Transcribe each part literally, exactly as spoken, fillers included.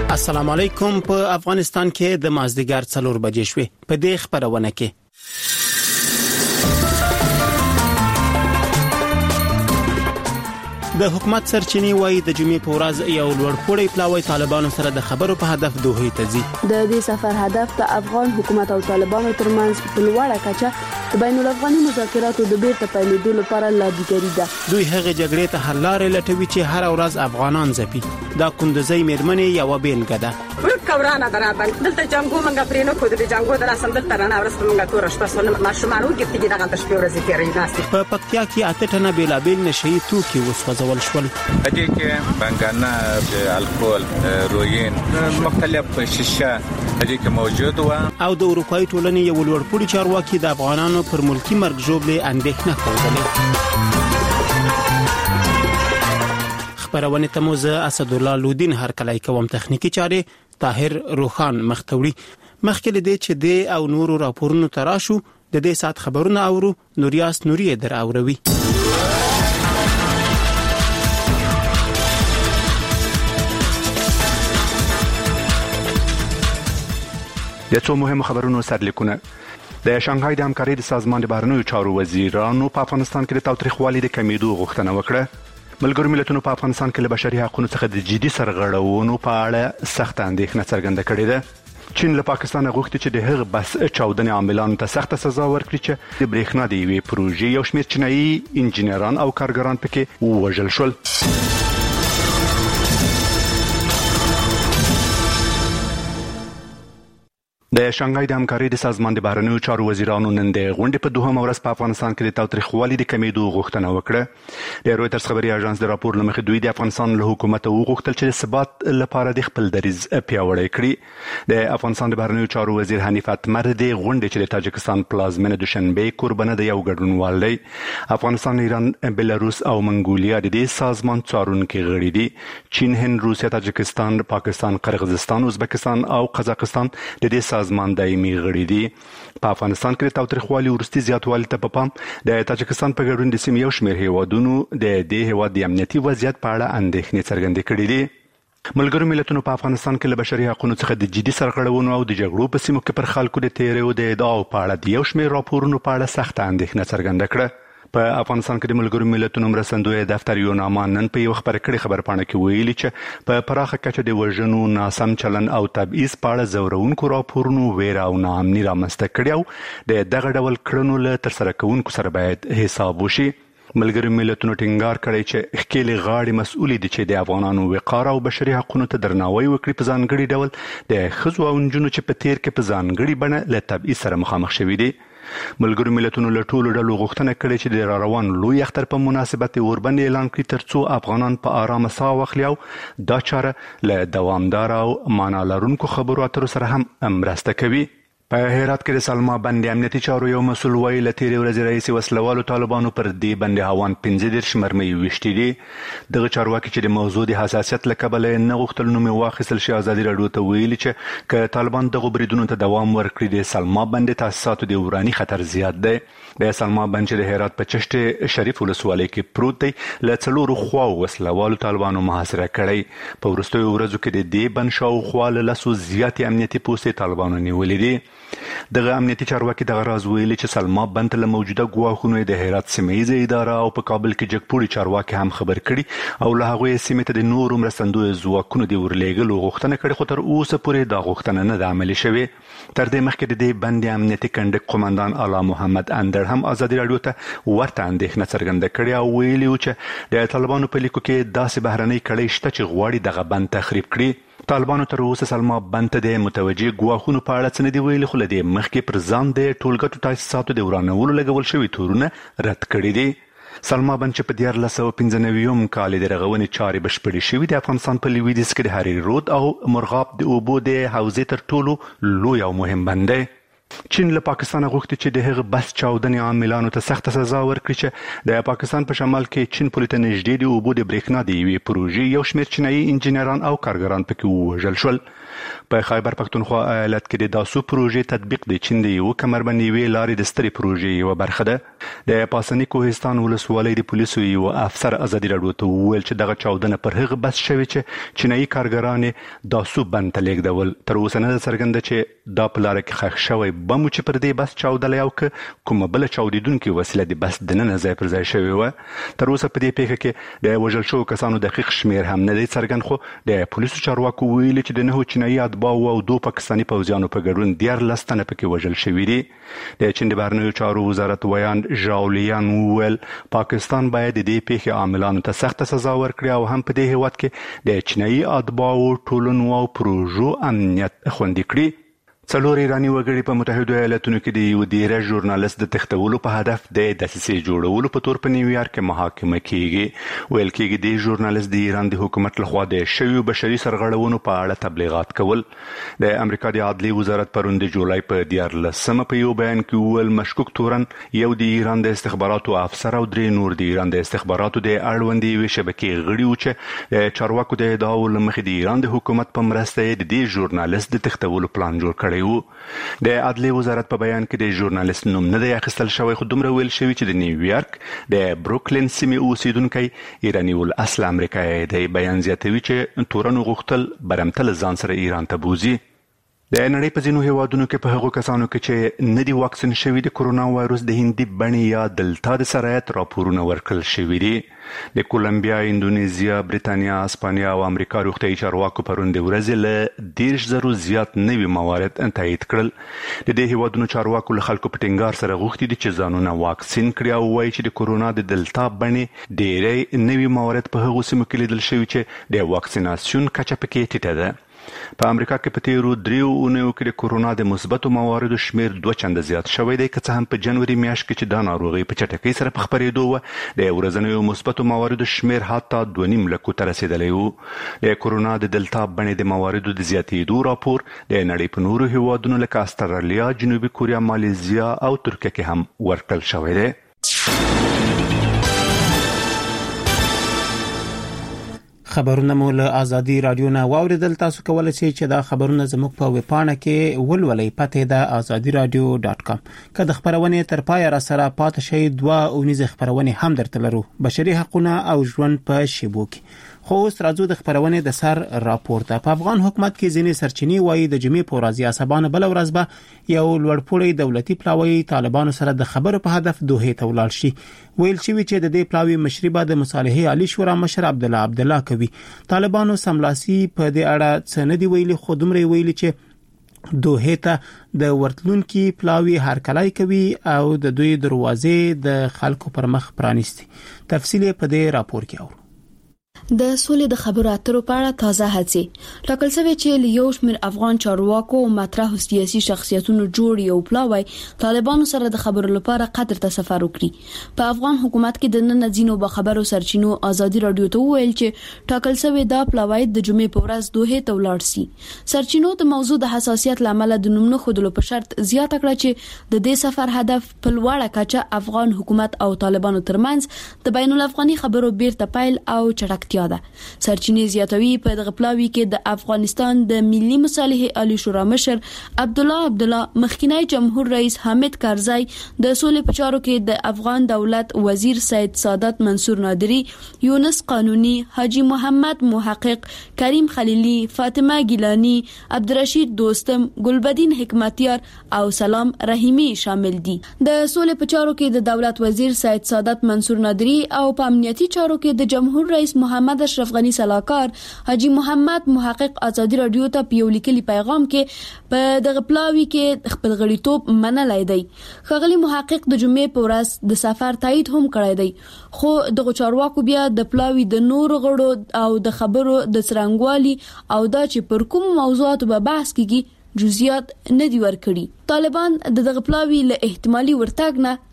السلام علیکم. په افغانستان کې د مازدیګر څلور بجې شوې. په دې خبرونه کې د حکومت سرچینی وایي د جمعې په ورځ یو لوړپوړی پلاوی طالبانو سره د خبرو په هدف دوحې ته ځي. د دې سفر هدف د افغان حکومت او طالبانو ترمنځ په لوړه کچه د بین الافغاني مذاکراتو د بیرته پیلېدو لپاره لابیګري ده. دوی هغه جګړې ته حل لارې لټوي چې هر ورځ افغانان ځپي. دا کندزۍ میرمنې یو بیلګه ده. کورانه برابر دلته جنگو منګه پرینو خو د جنگو در اصل دلته رانه ورسته منګه تور شپه سونه ماشومان وګټي دغه د شپې ورځې تیرې ناسي. په پکتیا کې اته ټنه بیلابیل نشئی توکي وسوځول شول. هدي کې بنګانا الکول روین مختلف شیشه هدي کې موجود و. او د اروپאי ټولنې یو لوړپوړي چارواکي د افغانانو پر ملکی مرګ ژوبلې اندېښنه کوله. خبرونه تموز اسد الله لودین هر کله کوم تخنیکی چارې طاهر روخان مختوری مخکې دې چې د او نورو راپورونو تراشو د دې سات خبرونه اورو نوریاس نوری در اوروي. د څو مهمو خبرونو سرلیکونه. د شانګهای د همکارۍ د سازمان د بهرنیو چارو وزیرانو په افغانستان کې د تاوتریخوالي د کمیدو غوښتنه وکړه. ملګرو ملتونو په افغانستان کې له بشري حقوقو څخه د جدي سرغړونو په اړه سخت اندېښنه څرګنده کړې ده. چین له پاکستان غوښتي چې د هغه بس چاودنې عاملانو ته سخت سزا ورکړي چې د برېښنا د یوې پروژې یو شمېر چینایي انجینران او کارګران پکې ووژل شول. د شانګهای د همکارۍ د سازمان د بهرنیو چارو وزیرانو نن د غونډې په دوهمه ورځ په افغانستان کې د تاوتریخوالي د کمیدو غوښتنه وکړه. د رویټرز خبري اژانس د راپور لمخې دوی د افغانستان له حکومت وغوښتل چې د ثبات لپاره د خپل دریځ پیاوړی کړي. د افغانستان د بهرنیو چارو وزیر حنیف اتمر د غونډې چې د تاجکستان پلازمینه دوشنبه قربانه د یو ګډونوال دی. افغانستان، ایران، بلاروس او منګولیا د دې سازمان څارونکي غړي دي. چین، هند، روسیا، تاجکستان، پاکستان، قرغیزستان، ازبکستان او قزاقستان د دې سازمان دایمي غړي دي. په افغانستان کې د تاوتریخوالي ورستي زیاتوالي ته په پام د تاجکستان په ګډون د سیمې یو شمېر هیوادونو د دې هیواد د امنیتي وضعیت په اړه اندېښنې څرګندې کړې دي. ملګرو ملتونو په افغانستان کې له بشري حقوقو څخه د جدي سرغړونو او د جګړو په سیمو کې پر خلکو د تیریو د ادعاو په اړه د یو شمېر راپورونو په اړه سخت اندېښنه څرګنده کړه. په افغانستان کې د ملګرو ملتونو مرستندوی دفتر یو نامه نن په یو خبر کړي خبرپاڼه کې ویلي چې په پراخه کچه د وژنو، ناسم چلن او تبعیض په اړه زورونکو راپورونو ویره او ناامني رامنځته کړي او د دغه ډول کړنو له ترسره کوونکو سره باید حساب وشي. ملګرو ملتونو ټینګار کړی چې ښکېلې غاړې مسؤلې دي چې د افغانانو وقار او بشري حقوقو ته درناوی وکړي. په ځانګړي ډول د ښځو او نجونو چې په تیر کې په ځانګړي بڼه له تبعیض سره مخامخ شوي دي. ملګرو ملتونو له ټولو ډلو غوښتنه کړې چې د راروان لوی اختر په مناسبت اوربند اعلان کړي ترڅو افغانان په آرامه ساه واخلي او دا چاره له دوامدار او معنا لرونکو خبرو اترو سره هم مرسته کوي. په هرات کې د سلما بند امنیتي چارو یو مسؤل وایي له تیرې ورځې راهیسې وسلوالو طالبانو پر دې بند هاوان پنځه دېرش مرمۍ ویشتي دي. دغه چارواکي چې د موضوع د حساسیت له کبله نه غوښتل نوم یې واخیستل شي ازادي راډیو ته ویلي چې که طالبان دغو بریدونو ته دوام ورکړي د سلما بند تاسیساتو د وراني خطر زیات دی. د سلما بند چې د هرات په چشت شریف ولسوالۍ کې پروت دی له څلورو خواو وسلوالو طالبانو محاصره کړی. په وروستیو ورځو کې د دې بند شاوخوا له لسو زیاتې امنیتي پوستې طالبانو نیولې دي. دغه امنیتي چارواکي دغه راز ویلي چې سلما بند له موجوده ګواښونو د هرات سیمهیزه اداره او په کابل کې جګپوړي چارواکي هم خبر کړي او له هغوی سیمې ته د نورو مرستندویو ځواکونو د ورلېږلو غوښتنه کړې، خو تر اوسه پورې دا غوښتنه نه ده عملي شوې. تر دې مخکې د دې بند امنیتي کنډک قومندان اعلی محمد اندړ هم ازادي راډیو ته ورته اندېښنه څرګنده کړې او ویلي و چې د طالبانو په لیکو کې داسې بهرنۍ کړۍ شته چې غواړي دغه بند تخریب کړي. طالبانو تر اوسه سلما بند ته د متوجه ګواښونو په اړه څه نه دي ویلي، خو له دې مخکې پر ځان د ټولګټو تاسیساتو د ورانولو لګول شوي تورونه رد کړي دي. سلما بند چې په دیارلس سوه پنځه نوي کال د رغونې چارې بشپړې شوي د افغانستان په لویدیځ کې د حریر رود او مرغاب د اوبو د حوزې تر ټولو لوی او مهم بند دی. چین له پاکستان غوښتي چې د هغه بس چاودنې عاملانو ته سخت سزا ورکړي چې د پاکستان په شمال کې چین پولې ته نږدې د اوبو د برېښنا د یوې پروژې یو شمېر چینایي انجینران او کارګران پکې ووژل شول. په خیبر پښتونخوا ایالت کې د داسو پروژې تطبیق د چین د یو کمربندي لارې د ستري پروژې یو برخه ده. د پاسنی کوهستان ولسوالۍ د پولیسو یو افسر ازادي راډیو ته وویل چې دغه چاودنه پر هغه بس شوی چې چینایي کارګران داسو بند ته لیږدول. تر اوسه نه څرګنده چې دا په لار کې ښخ شوی بم چې پر دې بس چاودلی او که کومه بله چاودیدونکې وسیله د بس دننه ځای پر ځای شوې وه. تر اوسه په دې پیښه کې د وژل شوو کسانو دقیق شمیر هم نه دی څرګند، خو د پولیسو چارواکو ویلي چې د نهو چینایي اتباعو او دوه پاکستاني پوځیانو په ګډون دیارلس تنه پکې وژل شوي دي. د چین د بهرنیو چارو وزارت ویان ژاولیان وویل پاکستان باید د دې پیښې عاملانو ته سخته سزا ورکړي او هم په دې هیواد کې د چینایي اتباعو ټولنو او پروژو امنیت خوندي کړي. څلور ایراني وګړي په متحده ایالاتونو کې د یو دیره ژورنالیست د تښتولو په هدف د دسیسې جوړولو په تور په نیویارک کې محاکمه کیږي. ویل کېږي د ژورنالیست د ایران د حکومت لخوا د شویو بشري سرغړونو په اړه تبلیغات کول. د امریکا د عدلي وزارت پرون د جولای په دیارلسمه په یو بیان کې وویل مشکوک تورن یو د ایران د استخباراتو افسر او درې نور د ایران د استخباراتو د اړوندې یوې شبکې غړي و چې د چارواکو د ادعاو له مخې د ایران د حکومت په مرسته د دې ژورنالیست د تښتولو پلان جوړ کړی. د عدلي وزارت په بیان کې د ژورنالیست نوم نه دی اخیستل شوی، خو دومره ویل شوی چې د نیویارک د بروکلین سیمې اوسیدونکی ایراني الاصل امریکایي دی. بیان زیاتوي چې تورنو غوښتل برمتل ځان سره ایران ته بوزي. د نړۍ په ځینو هیوادونو کې په هغو کسانو کې چې نه دي واکسین شوي د کرونا وایروس د هندي بڼې یا دلتا د سرایت راپورونه ورکړل شوي دي. د کولمبیا، اندونیزیا، بریتانیا، اسپانیا او امریکا روغتیايي چارواکو پرون د ورځې له دیرش زرو زیات نوي موارد تایید کړل. د دې هیوادونو چارواکو له خلکو په ټینګار سره غوښتي دي چې ځانونه واکسین کړي او وایي چې د کرونا د دلتا بڼې ډېری نوي موارد په هغو سیمو کې لیدل شوي چې د واکسیناسیون کچه پکې ټیټه ده. په امریکا کې په تیرو دریو اونیو کې د کرونا د مثبتو مواردو شمیر دوه چنده زیات شوی دی، که څه هم په جنوري میاشت کې چې دا ناروغي په چټکۍ سره په خپرېدو وه د ورځنیو مثبتو مواردو شمیر حتی دوه نیم لکو ته رسېدلی و. د کرونا د دلتا بڼې د مواردو د زیاتېدو راپور د نړۍ په نورو هیوادونو لکه استرالیا، جنوبي کوریا، مالیزیا او ترکیه کې هم ورکړل شوی دی. خبرونه مو له ازادي رادیو نه واوریدل. تاسو کولای شئ چې دا خبرونه زموږ په ویب پاڼه کې ولولئ. پته ده ازادي رادیو ډاټ کام. که د خبرونه تر پای را سره پاتې شئ دوه اونیز خبرونه هم درته لرو، بشري حقوقونه او ژوند په شیبو کې. خو اوس راځو د خبرونه د سر راپور ته. په افغان حکومت کې ځینې سرچینې وایي د جمعې په ورځ یا سبا بل ورځ به یو لوړپوړی دولتي پلاوی طالبانو سره د خبرو په هدف دوه ته ولاړ شي. ویل شوی چې د دې پلاوی مشري به د مصالحې عالی شورا مشر عبد الله عبد الله کوي. طالبانو سملاسي په دې اړه څه نه دی ویلي، خو دومره ویلي چې دوه ته د ورتلونکو پلاوی هرکلای کوي او د دوی دروازې د خلکو پر مخ پرانیستي. تفصیل په دې راپور کې اورو. د سولې د خبرو اترو په اړه تازه هڅې ټاکل شوی چې یو شمېر افغان چارواکو او مطرح سیاسي شخصیتونو جوړ یو پلاوی طالبانو سره د خبرو لپاره قطر ته سفر وکړي. په افغان حکومت کې د نن ځینو به خبرو سرچینو ازادي رادیو ته ویل چې ټاکل شوی دا پلاوی د جمعې په ورځ دوه ته ولاړ شي. سرچینو د موضوع د حساسیت لامل د نومونو خودلو په شرط زیاته کړه چې د دې سفر هدف په لوړه کچه افغان حکومت او طالبانو ترمنځ د بین الافغاني خبرو بیرته پیل او چټکتیا ده. سرچینې زیاتوي په دغه پلاوی کې د افغانستان د ملي مصالحې عالی شورا مشر عبد الله عبد الله، مخکینی جمهور رئیس حامد کرزی، د سولې په چارو کې د افغان دولت وزیر سید سادات منصور نادری، یونس قانونی، حاجی محمد محقق، کریم خلیلی، فاطمه گیلانی، عبدالرشید دوستم، ګلبدین حکمتیار او سلام رحیمی شامل دي. د سولې په چارو کې د دولت وزیر سید سادات منصور نادری او په امنیتي چارو کې د جمهور رئیس محمد اشرف غنی صلاحکار حاجی محمد محقق ازادي رادیو ته په یو لیکلي پیغام کې په دغه پلاوی کې خپل غړیتوب منلای دی. خغلی محقق د جمعې په ورځ د سفر تایید هم کړی دی، خو دغه چارواکو بیا د پلاوی د نور غړو او د خبرو د څرنګوالي او دا چې پر کوم موضوعاتو به بحث کیږي جزئیات نه دی ورکړي. طالبان د دغه پلاوی له احتمالي ورتګ نه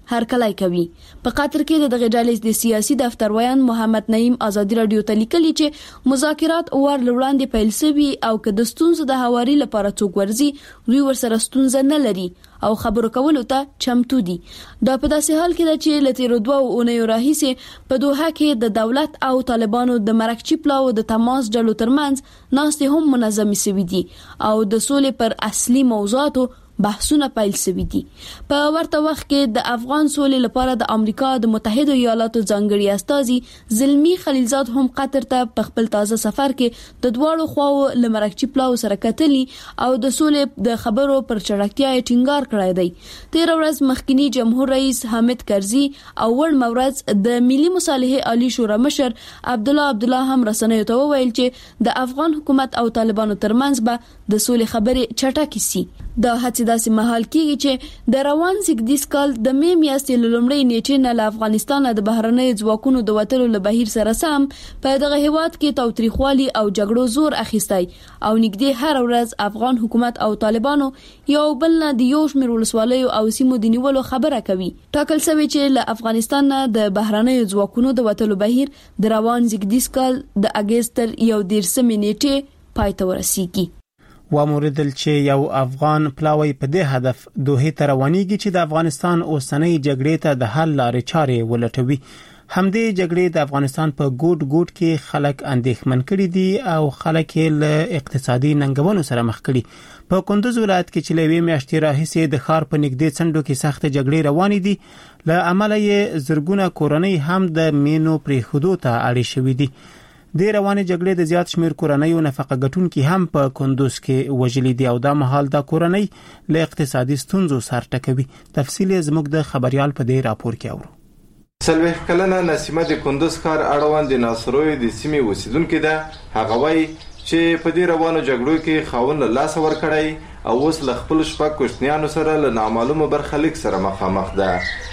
هرکلی کوي. په قطر کې د غډالې د سیاسي دفترویان محمد نعیم ازادي رادیو ته لیکلي چې مذاکرات اور لوړاندې پیل شوي او که د ستونزو د هواري لپاره څوک ورزي دوی ورسره ستونزه نه لري او خبرو کولو ته چمتو دي. دا په داسې حال کې ده چې لته دوه اونیو راهیسې په دوحه کې د دولت او طالبانو د مرکچی پلاو د تماس ډلو ترمنځ ناستې هم منظمې شوې دي او د سولې پر اصلي موضوعاتو بحثونه پیل شوي دي. په ورته وخت کې د افغان سولې لپاره د امریکا د متحده ایالاتو ځانګړي استازي زلمی خلیلزاد هم قطر ته په خپل تازه سفر کې د دواړو خواو لمرکچی پلاو سره کتلي او د سولې د خبرو پر چړکتیا ټینګار کړی دی. تیر ورځ مخکنی جمهور رئیس حامد کرزي او ور مورز د ملي مصالحه عالی شورا مشر عبد الله عبد الله هم رسنیو ته وویل چې د افغان حکومت او طالبانو ترمنځ به د سولې خبرې چټکې سي. دا هڅه داسې مهال کېږي چې د روان زیږدیز کال د می میاشتې لومړۍ نیټې نه له افغانستان د بهرنۍ ځواکونو د وټلو له بهیر سره سم په دغه هیواد کې تاوتریخوالي او جګړو زور اخیستی او نږدې هر ورځ افغان حکومت او طالبانو یو بل نه د یو شمېر ولسوالیو او سیمو د نیولو خبره کوي. ټاکل شوی چې له افغانستان نه د بهرنۍ ځواکونو د وټلو بهیر د روان زیږدیز کال د اگست تر یو دیرشمې نیټې پای ته ورسیږي. واموردل چې یو افغان پلاوی په دې هدف دوه ته روانيږي چې د افغانستان اوسنۍ جګړې ته د حل لارې چارې ولټوي. همدې جګړې د افغانستان په ګوټ ګوټ کې خلک اندېښمن کړي دي او خلک له اقتصادي ننګونو سره مخ کړي. په کندوز ولایت کې چې لوي میاشتې راهیسې د ښار په نږدې څنډو کې سخت جګړې روانې دي له امله یې زرګونه کورنۍ هم د مینو پرې خودو ته اړې شوې دي. د روانې جګړې د زیات شمیر کورنۍ نفقه ګټونکي هم په کندوز کې وژلي دي او دا مهال د کورنۍ له اقتصادي ستونزو سر ټکوي. تفصیل زموږ د خبريال په دې راپور کې اورو. سلوه کلنه نسیمه د کندوز ښار اړوند د ناصروي د سیمې اوسیدونکو ده. هغه وایي چې په دې روانو جګړو کې خاوند له لاس ور کړی او اوس له خپل شپږ کوښتنیانو سره له نامعلومه برخلیک سره مخامخ ده.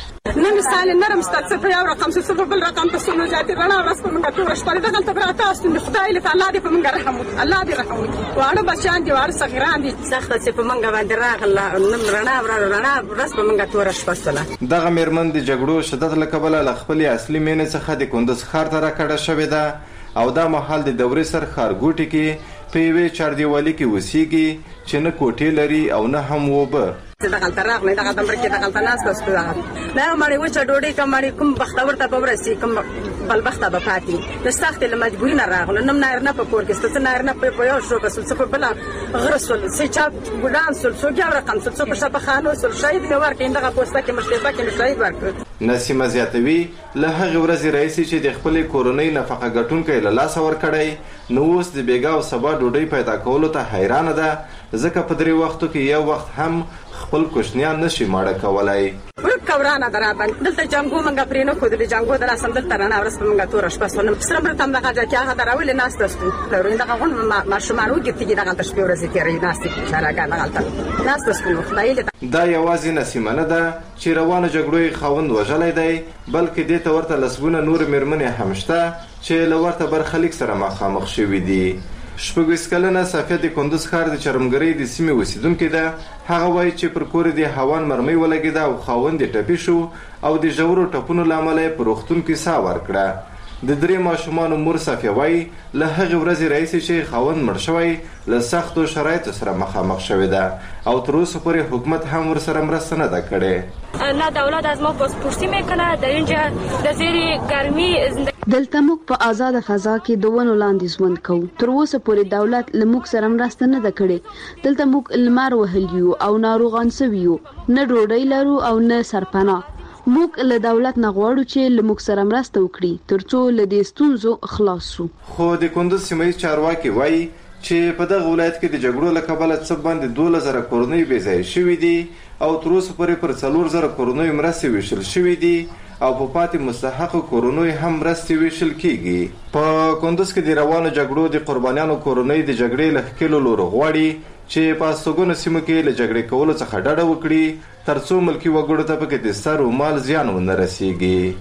نن مثال نرم ستاسو په یو رقم څه په بل رقم په سونو ذاتي رڼا ورځ په موږ ټول شپه دغه ته راته تاسو د خدای له الله دې په موږ رحم وکړي. الله دې رحم وکړي. واړه بچان دي واړه صغیران دي سخت چې په موږ باندې راغله نن رڼا رڼا ورځ په موږ ټول شپه سره. دغه میرمن د جګړو شدت له کبله له خپل اصلي مینې څخه د کندوز ښار ته راکړه شوې ده او دا مهال د دورې سر ښارګوټي کې په یوې چاردیوالي کې وسیږي چې نه کوټې لري او نه هم وبه. دغه تراغ نه دغه دمر کې دغه تناس بس دغه نه مړی و چې ډوډۍ کوم مړی کوم بختور ته پورسي کوم بل بخته به پاتې د سخت له مجبوري نه راغله نم نار نه په کور کې ست نار نه په یو شو بس څه په بل غرسول سې چا ګډان سول سو ګور رقم سول څه په شپه خانو سول شهید نه ورکې دغه پوسټه کې مشتبه کې شهید ورکړ. نسیمه زیاتوي له هغه ورځې رئیس چې د خپل کورنۍ نفقه ګټونکو له لاس ور کړی نو اوس د بیګا او سبا ډوډۍ پیدا کولو ته حیران ده ځکه په درې وختو کې یو وخت هم خپل کوښنیان نشي ماړه کولای. کورانه درابن دلته جنگو منګه پرینو خو د جنگو در اسم دلته رانه ورس په منګه تور شپه سونه سره برتم دغه ځکه هغه دراول ناس تاسو لرو دغه غون ما شمارو کې دغه تاسو په ورځ کې ری ناس کې شارګان غلطه ناس تاسو خدای دا یوازې نسیمه نه ده چې روانه جګړې خوند وژلای دی بلکې د تورته لسګونه نور مرمنې همشته چې لورته برخلیک سره مخامخ شوې دي. شپږ کلنه صفیه د کندوز ښار د چرمګرۍ د سیمې اوسیدونکې ده. هغه وایي چې پر کور د هوان مرمۍ ولګېده او خاوند یې ټپي شو او د ژورو ټپونو له امله یې په روغتون کې ساه ورکړه. د درې ماشومانو مور صفیه وایي له هغې ورځې راهیسې چې خاوند مړ شوی له سختو شرایطو سره مخامخ شوې ده او تر اوسه پورې حکومت هم ورسره مرسته نه ده کړې. نه دولت از ما پاسپورتی میکنه در اینجا در زیر گرمی دلته موږ په آزاد فضا کې د ونو لاندې ژوند کوو. تر اوسه پورې دولت له موږ سره مرسته نه ده کړې. دلته موږ لمر وهلی یو او ناروغان سوي یو نه ډوډۍ لرو او نه سرپناه. موږ له دولت نه غواړو چې له موږ سره مرسته وکړي ترڅو له دې ستونزو خلاص شو. خو د کندوز سیمه چارواکي وایي چې په دغه ولایت کې د جګړو له کبله څه باندې دوله زره کورنۍ بې ځایه شوي دي او تر اوسه پورې پر څلور زره کورنۍ مرستې ویشل شوي دي او په پاتې مستحقو کورنۍ هم مرستې ویشل کیږي. په کندوز کې د روانو جګړو د قربانیانو کورنۍ د جګړې له ښکېلو لورو غواړي چې په استوګنو سیمو کې له جګړې کولو څخه ډډه وکړي ترڅو ملکي وګړو ته پکې د سر او مال زیان ونه رسیږي.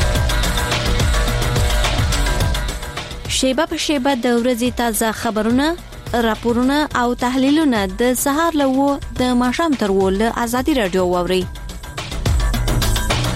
شیبه په شیبه د ورځې تازه خبرونه راپورونه او تحلیلونه د سهار له و د ماښام تر و له ازادي رادیو واوري.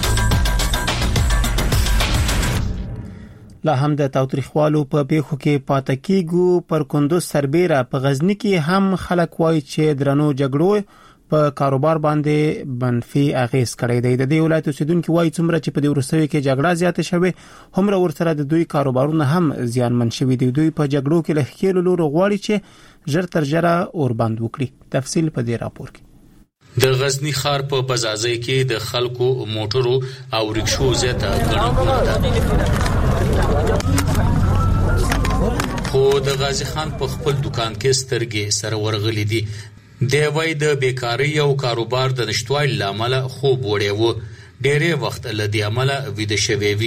لا هم د تاوتریخوالو په پیښو کې پاتې کیږي. پر کندوز سربېره په غزنی کې هم خلک وایي چې درنو جګړو په کاروبار باندې منفي اغیز کړی دی. د دې ولایت اوسیدونکو وایي څومره چې په دې ورسوي کې جګړه زیاته شوه هم ورسره د دوی کاروبارونه هم زیانمن شوي دي. دوی په جګړو کې له خېلو لور غواړي چې ژر تر ژره اور بند وکړي. تفصیل په دې راپور کې. د غزنی ښار په بازازي کې د خلکو موټرو او رکشو زیاته ګڼه خو د غازی خان په خپل دکان کې سترګې سره ورغلي دي. دی وای د بیکاری او کاروبار د نشټوالي لامل خوب وړي وو. ډېرې وخت له دې عمله ویده شوی وي.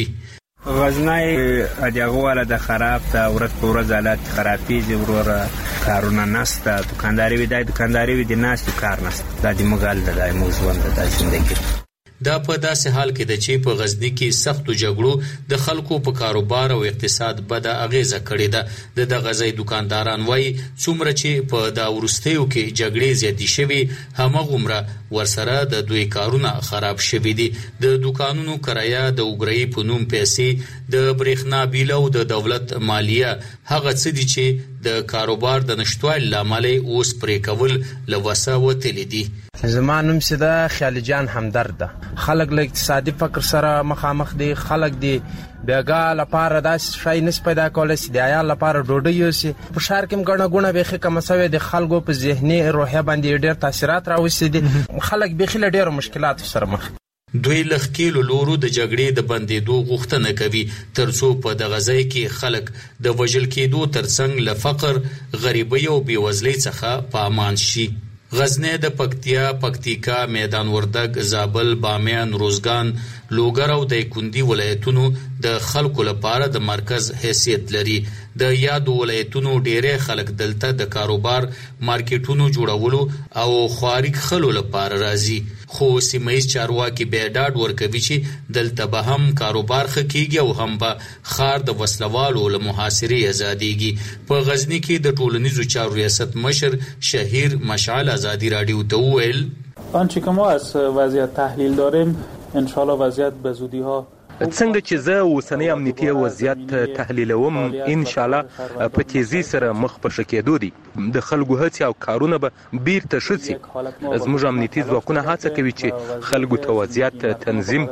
غزنی اجازه والا د خراب ته ورځ په ورځ حالات خرابېږي. وروره کارونه نسته، دکانداري وي د دکانداري وي د ناس کار نسته. دا د مغال د موضوع د ژوندۍ دا په داسې حال کې د چې په غزنی کې سختو جګړو د خلکو په کاروبار او اقتصاد بده اغیزه کړې ده. د غزای دکانداران وایي څومره چې په دا ورستیو کې جګړې زیاتې شوي همغومره ورسره د دوی کارونه خراب شوي دي. د دکانونو کرایه د وګړي په نوم پیسې، د برېښنا بیل او د دولت مالیه هغه څه دي چې د کاروبار د نشټوالي لامل اوس پرې کول له وسه وتلي دي. زما نوم سیده خیال جان همدرد ده. خلک له اقتصادي فقر سره مخامخ دي. خلک دي بیګا لپاره داسې شای نس پیدا کولای شي د عیال لپاره ډوډۍ یوسي. په ښار کې هم ګڼه ګوڼه بیخي کمه سوې د خلکو په ذهني روحیه باندې ډېر تاثیرات راوستي دي. خلک بیخي له ډېرو مشکلاتو سره مخ. دوی له ښکېلو لورو د جګړې د بندېدو غوښتنه کوي ترڅو په دغه ځای کې خلک د وژل کېدو ترڅنګ له فقر، غریبۍ او بېوزلۍ څخه په امان شي. غزنی د پکتیا، پکتیکا، میدان وردګ، زابل، بامیان، روزګان، لوګر او د کندی ولایتونو د خلکو لپاره د مرکز حیثیت لري. د یادو ولایتونو ډېری خلک دلته د کاروبار مارکیټونو جوړولو او خوارک خلو لپاره راځي. خو سیمایي چارواکي به ډاډ ورکوي چې دلته به هم کاروبار ښه کیږي او هم به ښار د وسلوالو له محاصرې ازادیږي. په غزنی کې د ټولنیزو چارو ریاست مشر شهیر مشعل ازادي رادیو ته وویل آنچه که ما از وضعیت تحلیل داریم ان شاء الله وضعیت به زودی ها څنګه چې زه اوسنی امنیتي وضعیت تحلیلوم ان شاء الله په تیزی سره مخ په شکېدو دي. د خلکو هڅې او کارونه به بیرته ښه شي. زموږ امنیتي ځواکونه هڅه کوي چې خلکو ته وضعیت تنظیم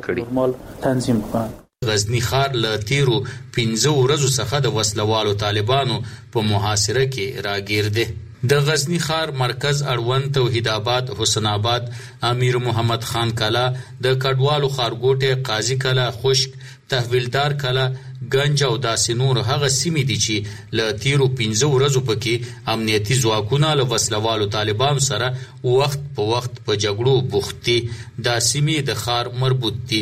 کړي. غزنی ښار له تیرو پنځه ورځو څخه د وسلوالو طالبانو په محاصره کې راګیر دی. د غزنی ښار مرکز اړوند توحید آباد، حسن آباد، امیر محمد خان کلا، د کډوالو ښارګوټی، قاضي کلا، خشک، تحویلدار کلا، گنج او داسې نور هغه سیمې دي چې له تیرو پنځه ورځو پکې امنیتي ځواکونه له وسلوالو طالبانو سره وخت په وخت په جګړو بوخت دي. دا سیمې د ښار مربوط دي.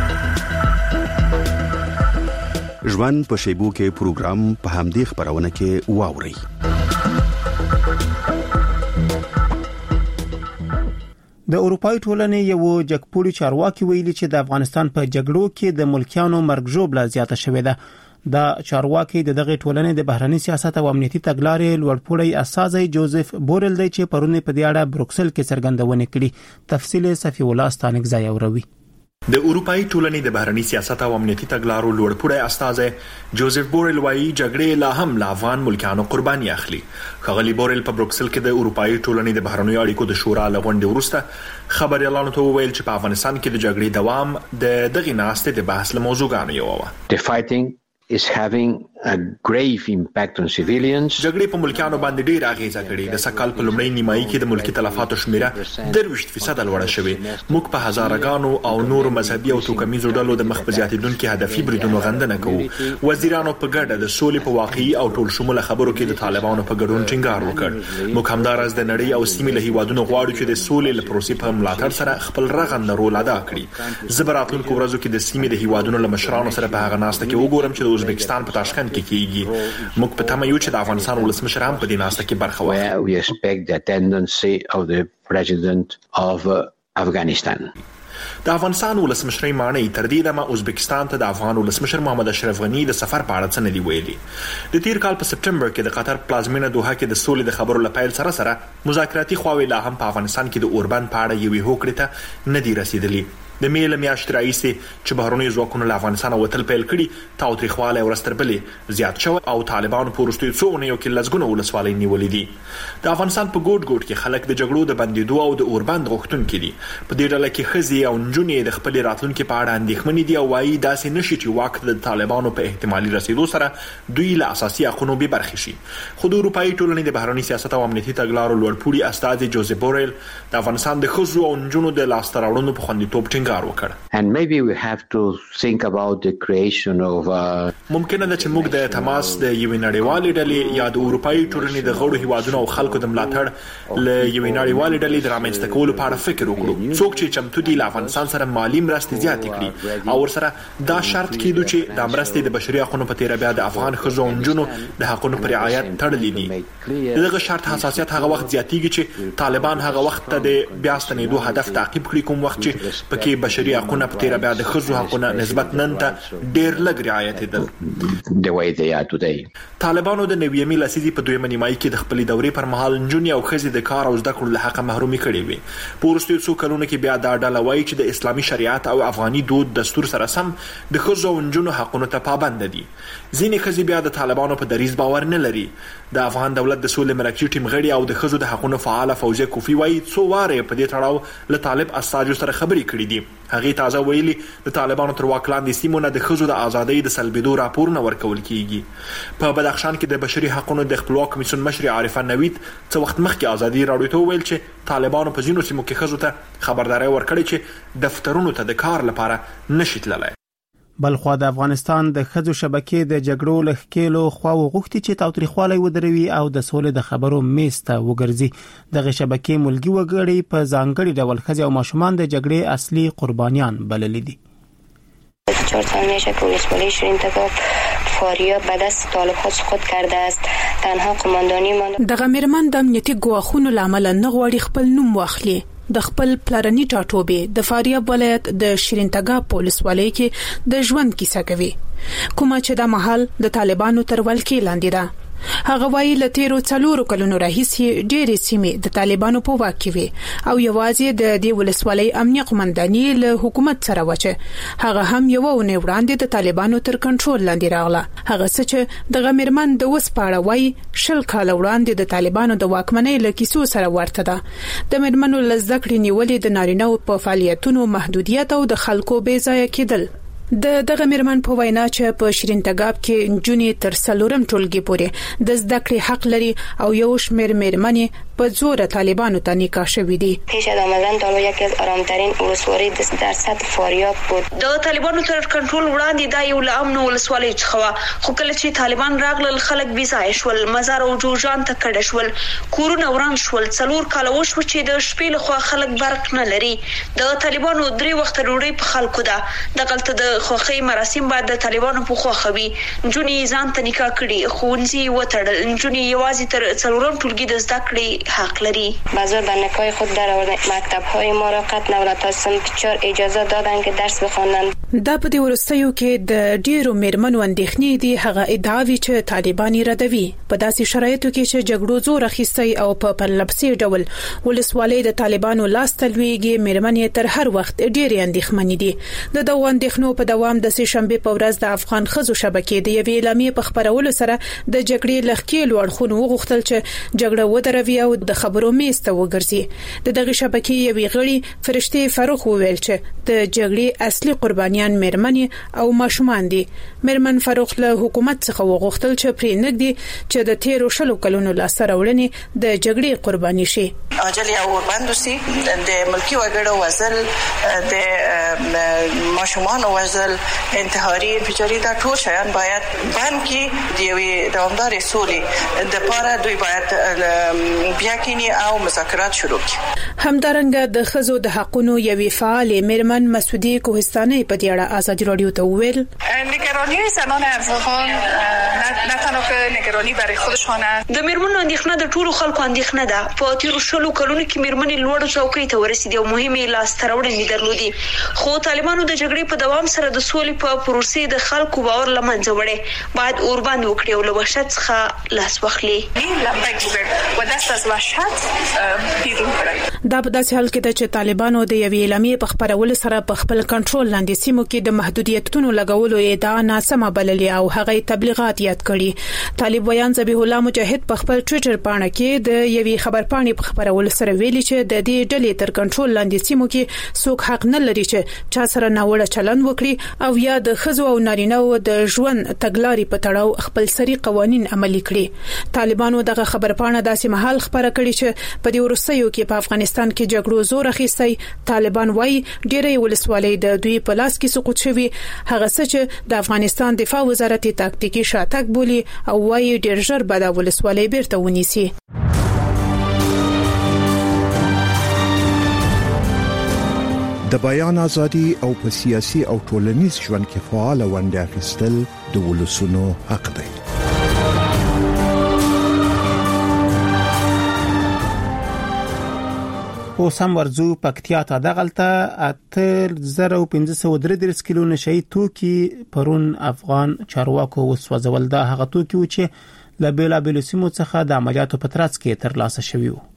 ژوند په شیبو کې پروګرام په همدې خبرونه کې واوري. د اروپای ټولنې یو جګپوړي چارواکي ویلي چې د افغانستان په جګړو کې د ملکیانو مرګ ژوبله زیاته شوې ده. دا چارواکي د دغه ټولنې د بهرنی سیاست او امنیتي تګلارې لوړپوړی استاذ جوزف بورل دی چې پرونه په دې اړه بروکسل کې څرګندونه کړې. تفصیل صفی الله ستانک ځای اوروي. د اروپای ټولنې د بهرنی سیاست او امنیتي تګلارو لوړپوړی استاذ جوزف بورل وايي جګړې لا هم لا افغان ملکانو قرباني اخلي. خغلی بورل په بروکسل کې د اروپای ټولنې د بهرنیو اړیکو د شورا لغونډې وروسته خبريالانو ته وویل چې په افغانستان کې د جګړې دوام د دغه ناستې د بحث له موضوعګانو یو و. The fighting is having a grave impact on civilians. جګړې په ملکانو باندې ډېر اغیزه کړې. د سکهال په لومړۍ نیمایي کې د ملکی تلفاتو شمیره درویشت فیصد لوړه شوې. موږ په هزارګانو او نور مذهبي او توکمیزو ډلو د مخ په زیاتېدونکو هدفي بریدونو غندنه کوو. وزیرانو په ګډه د سولې په واقعي او ټول شموله خبرو کې د طالبانو په ګډون ټینګار وکړ. موږ همدارس د نړۍ او سیمې له هیوادونو غواړو چې د سولې له پروسې په ملاتړ سره خپل رغنده رول ادا کړي. زبراتونکو ورځو کې د سیمې د هیوادونو له مشرانو سره په هغه ناسته کې وګورم چې د ازبکستان په تاشکند کې کیږي. موږ په تمه یو چې د افغانستان ولسمشر هم په دې ناسته کې برخه واخلي. We expect the attendance of the president of Afghanistan. د افغانستان ولسمشر معنی تر دې دمه ازبکستان ته د افغان ولسمشر محمد اشرف غنی د سفر په اړه څه نه دی ویلي. د تیر کال په سپټمبر کې د قطر پلازمینه دوحه کې د سولې د خبرو لپاره سره سره مذاکراتي خواوې لا هم په افغانستان کې د اوربند په اړه یوې هوکړې ته نه دی رسیدلې. د میله میاشتې راهیسې چې بهرنیو ځواکونو له افغانستانه وتل پیل کړي تاوتریخوالی ورځ تر بلې زیات شوی او طالبانو په وروستیو څو اونیو کې لسګونه ولسوالۍ نیولې دي. د افغانستان په ګوټ ګوټ کې خلک د جګړو د بندېدو او د اوربند غوښتونکي دي. په دې ډله کې ښځې او نجونې د خپلې راتلونکي په اړه اندېښمنې دي او وایي داسې نشي چې واک د طالبانو په احتمالي رسېدو سره دوی له اساسي حقونو بې برخې شي. خو د اروپایي ټولنې د بهرني سیاست او امنیتي تګلارو لوړپوړي استازي جوزف بورل د افغانستان د ښځو او نجونو د لاسته راوړنو په خوندیتوب ټینګار وکړ. And maybe we have to think about the creation of uh... ممکنه ده چې موږ د تماس د یوې نړیوالې ډلې یا د اروپایي ټولنې د غړو هیوادونو او خلکو د ملاتړ له یوې نړیوالې ډلې د رامنځته کولو په اړه فکر وکړو. څوک چې چمتو دي له افغانستان سره مالي مرستې زیاتې کړي او ورسره دا شرط کېدو چې د مرستې د بشري حقونو په تیره بیا د افغان ښځو او نجونو د حقونو پر رعایت تړلي دي. دغه شرط حساسیت هغه وخت زیاتېږي چې طالبان هغه وخت ته د بیا ستنېدو هدف تعقیب کړي کوم وخت چې پکې بشري حقونه په تیره بیا د ښځو حقونه نسبت نن ته ډېر لږ رعایتېدل. طالبانو د نویمې لسیزې په دویمه نیمایي کې د خپلې دورې پر مهال نجونې او ښځې د کار او زده کړو له حقه محرومې کړې وې. په وروستیو څو کلونو کې بیا دا ډله وایي چې د اسلامي شریعت او افغاني دود دستور سره سم د ښځو او نجونو حقونو ته پابند دي. ځینې ښځې بیا د طالبانو په دریځ باور نه لري. د افغان دولت د سولې مرکزي ټیم غړي او د ښځو د حقونو فعاله فوزیه کوفي وایي څو واره په دې تړاو له طالب استازو سره خبرې کړې دي. هغې تازه ویلي د طالبانو تر واک لاندې سیمو نه د ښځو د ازادۍ د سلبېدو راپورونه ورکول کیږي. په بدخشان کې د بشري حقونو د خپلواک کمیسیون مشر عارفه نوید څه وخت مخکې ازادي راډیو ته وویل چې طالبانو په ځینو سیمو کې ښځو ته خبرداری ورکړې چې دفترونو ته د کار لپاره نشي تللی. بلخوا د افغانستان د ښځو شبکې د جګړو له ښکېلو خواو غوښتي چې تاوتریخوالی ودروي او د سولې د خبرو میز ته وګرځي. دغه شبکې ملګي وګړي په ځانګړي ډول ښځې او ماشومان د جګړې اصلي قربانیان بللي دي. چهار سال میشه که ولسوالی شیرین تگاب فاریاب به دست طالب ها سقوط کرده است. تنها قماندانی ما دغه میرمن د امنیتي ګواښونو لامل نه غواړي خپل نوم واخلي. د خپل پلرني ټاټوبې د فاریاب ولایت د شیرین تګاب ولسوالۍ کې د ژوند کیسه کوي، کومه چې د محل د طالبانو تر ولکې لاندې ده. هغه وایي له تیرو څلورو کلونو راهیسې ډېرې سیمې د طالبانو په واک کې وي او یوازې د دې ولسوالۍ امنیه قمانداني له حکومت سره و چې هغه هم یو ونې وړاندې د طالبانو تر کنټرول لاندې راغله. هغه څه چې دغه میرمن د وس پاړه وایي شل کاله وړاندې د طالبانو د واکمنۍ له کیسو سره ورته ده. د میرمنو له زده کړې نیولې د نارینه‌و په فعالیتونو محدودیت او د خلکو بې ځایه کېدل. د دغه میرمن په وینا چې په شیرین تګاب کې نجونې تر څلورم ټولګي پورې د زده کړې حق لري او یو شمېر میرمنې په زور طالبانو ته نکاح شوې دي. پیش از آمدن طالب یکی از آرامترین ولسوالی در سطح فاریاب بود. د طالبانو تر کنټرول وړاندې دا یو له امن ولسوالۍ څخه و، خو کله چې طالبان راغلل خلک بې ځایه شول، مزار او جوړجان ته کډه شول، کورونه وران شول. څلور کاله وشو چې د شپې لخوا خلک برق نه لري. د طالبانو درې وخته ډوډۍ په خلکو ده. دغلته د خوښۍ مراسم بعد د طالبانو په خوښه وي. نجونې ځان ته نکاح کړي، ښوونځي وتړل. نجونې یوازې تر څلورم ټولګي د زده کړې حق لري. بازار به نکاح خود در آوردن. مکتب‌های ما را قطع نبود تا صنف چهار اجازه دادن که درس بخوانند. دا په دې ورستیو کې د ډیرو میرمنو اندېښنې دي هغه ادعاوي چې طالبان ردوي په داسې شرایطو کې چې جګړو زور اخیستی او په پرلپسې ډول ولسوالۍ د طالبانو لاس تلويږي. میرمنې تر هر وخت ډېرې اندېښمنې دي. د دغو اندېښنو په دوام د سه شنبه په ورځ د افغان ښځو شبکې د یوې اعلامیې په خبرولو سره د جګړې لخکېلو اړخونو وغوښتل چې جګړه ودروي او د خبرو میز ته وګرځي. د دغه شبکې یوې غړي فرشته فاروق وویل چې د جګړې اصلي قربانیان میرمنې او ماشومان دي. میرمن فاروق له حکومت څخه وغوښتل چې پرې نګدي چې د تیرو شلو کلونو لاسته راوړنې د جګړې قرباني شي. عاجل یا اوربند سي د ملکی وګړو وزل د ماشومان وزل انتحاري انفجاري دا ټول شیان باید بند کی دی وی دوامدار سولې د پاره دوی باید بیا کینی او مذاکرات شروع کړي. همدارنګه د ښځو د حقوقو یوې فعال میرمن مسعودی کوهستاني په دې اړه آزادي رادیو ته وویل نگرانی زنان افغان نه تنها که نگرانی برای خودشانه د میرمنو اندېښنه د ټولو خلکو اندېښنه ده. په تیرو شلو کلونو کې میرمنې لوړو چوکۍ ته ورسېدې او مهمې لاسته راوړنې درلودې، خو طالبانو د جګړې په دوام سره د سولې په پروسې د خلکو باور له منځه وړی. باید اوربند وکړي او له وحشت څخه لاس واخلي. و دست از وحشت بیرون کړي. دا په داسې حال کې چې طالبانو د یوې اعلامیې په خبرولو سره په خپل کنټرول لاندې سیمو کې د محدودیتونو لګولو ادعا ناسمه بللې او هغه تبلیغات یاد کړي. طالب ویان ذبیح الله مجاهد په خپل ټوئیټر باندې کې د یوې خبرپاڼې په خبرولو سره ویلي چې د دې ډلې تر کنټرول لاندې سیمو کې څوک حق نه لري چې چا سره ناوړه چلند وکړي او یا د ښځو او نارینه‌و د ژوند تګلارې په تړاو خپل سری قوانين عملي کړي. طالبانو دغه خبرپاڼه داسې مهال خبره کړې چې په دې ورسېو کې په افغانستان کې جګړو زور اخیستی. طالبان وايي ډېرې ولسوالۍ د دوی په لاس کې سقوط شوي، هغه څه چې د افغانستان دفاع وزارت تاکتیکي شاتګ بولي او وايي ډېر ژر به د ولسوالۍ بیرته ونیسي. د بیان ازادي او په سیاسي او ټولنیز ژوند کې فعال ونډه اخیستل د ولسونو حق دی. او سم ورزو پکتیا ته دغلطه اتر زره او پنځه سوه درې دېرش کیلو نشئی توکي پرون افغان چارواکو وسوځول. دا هغه توکي و چې له بیلابیلو سیمو څخه د عملیاتو په ترڅ کې ترلاسه شوي وو.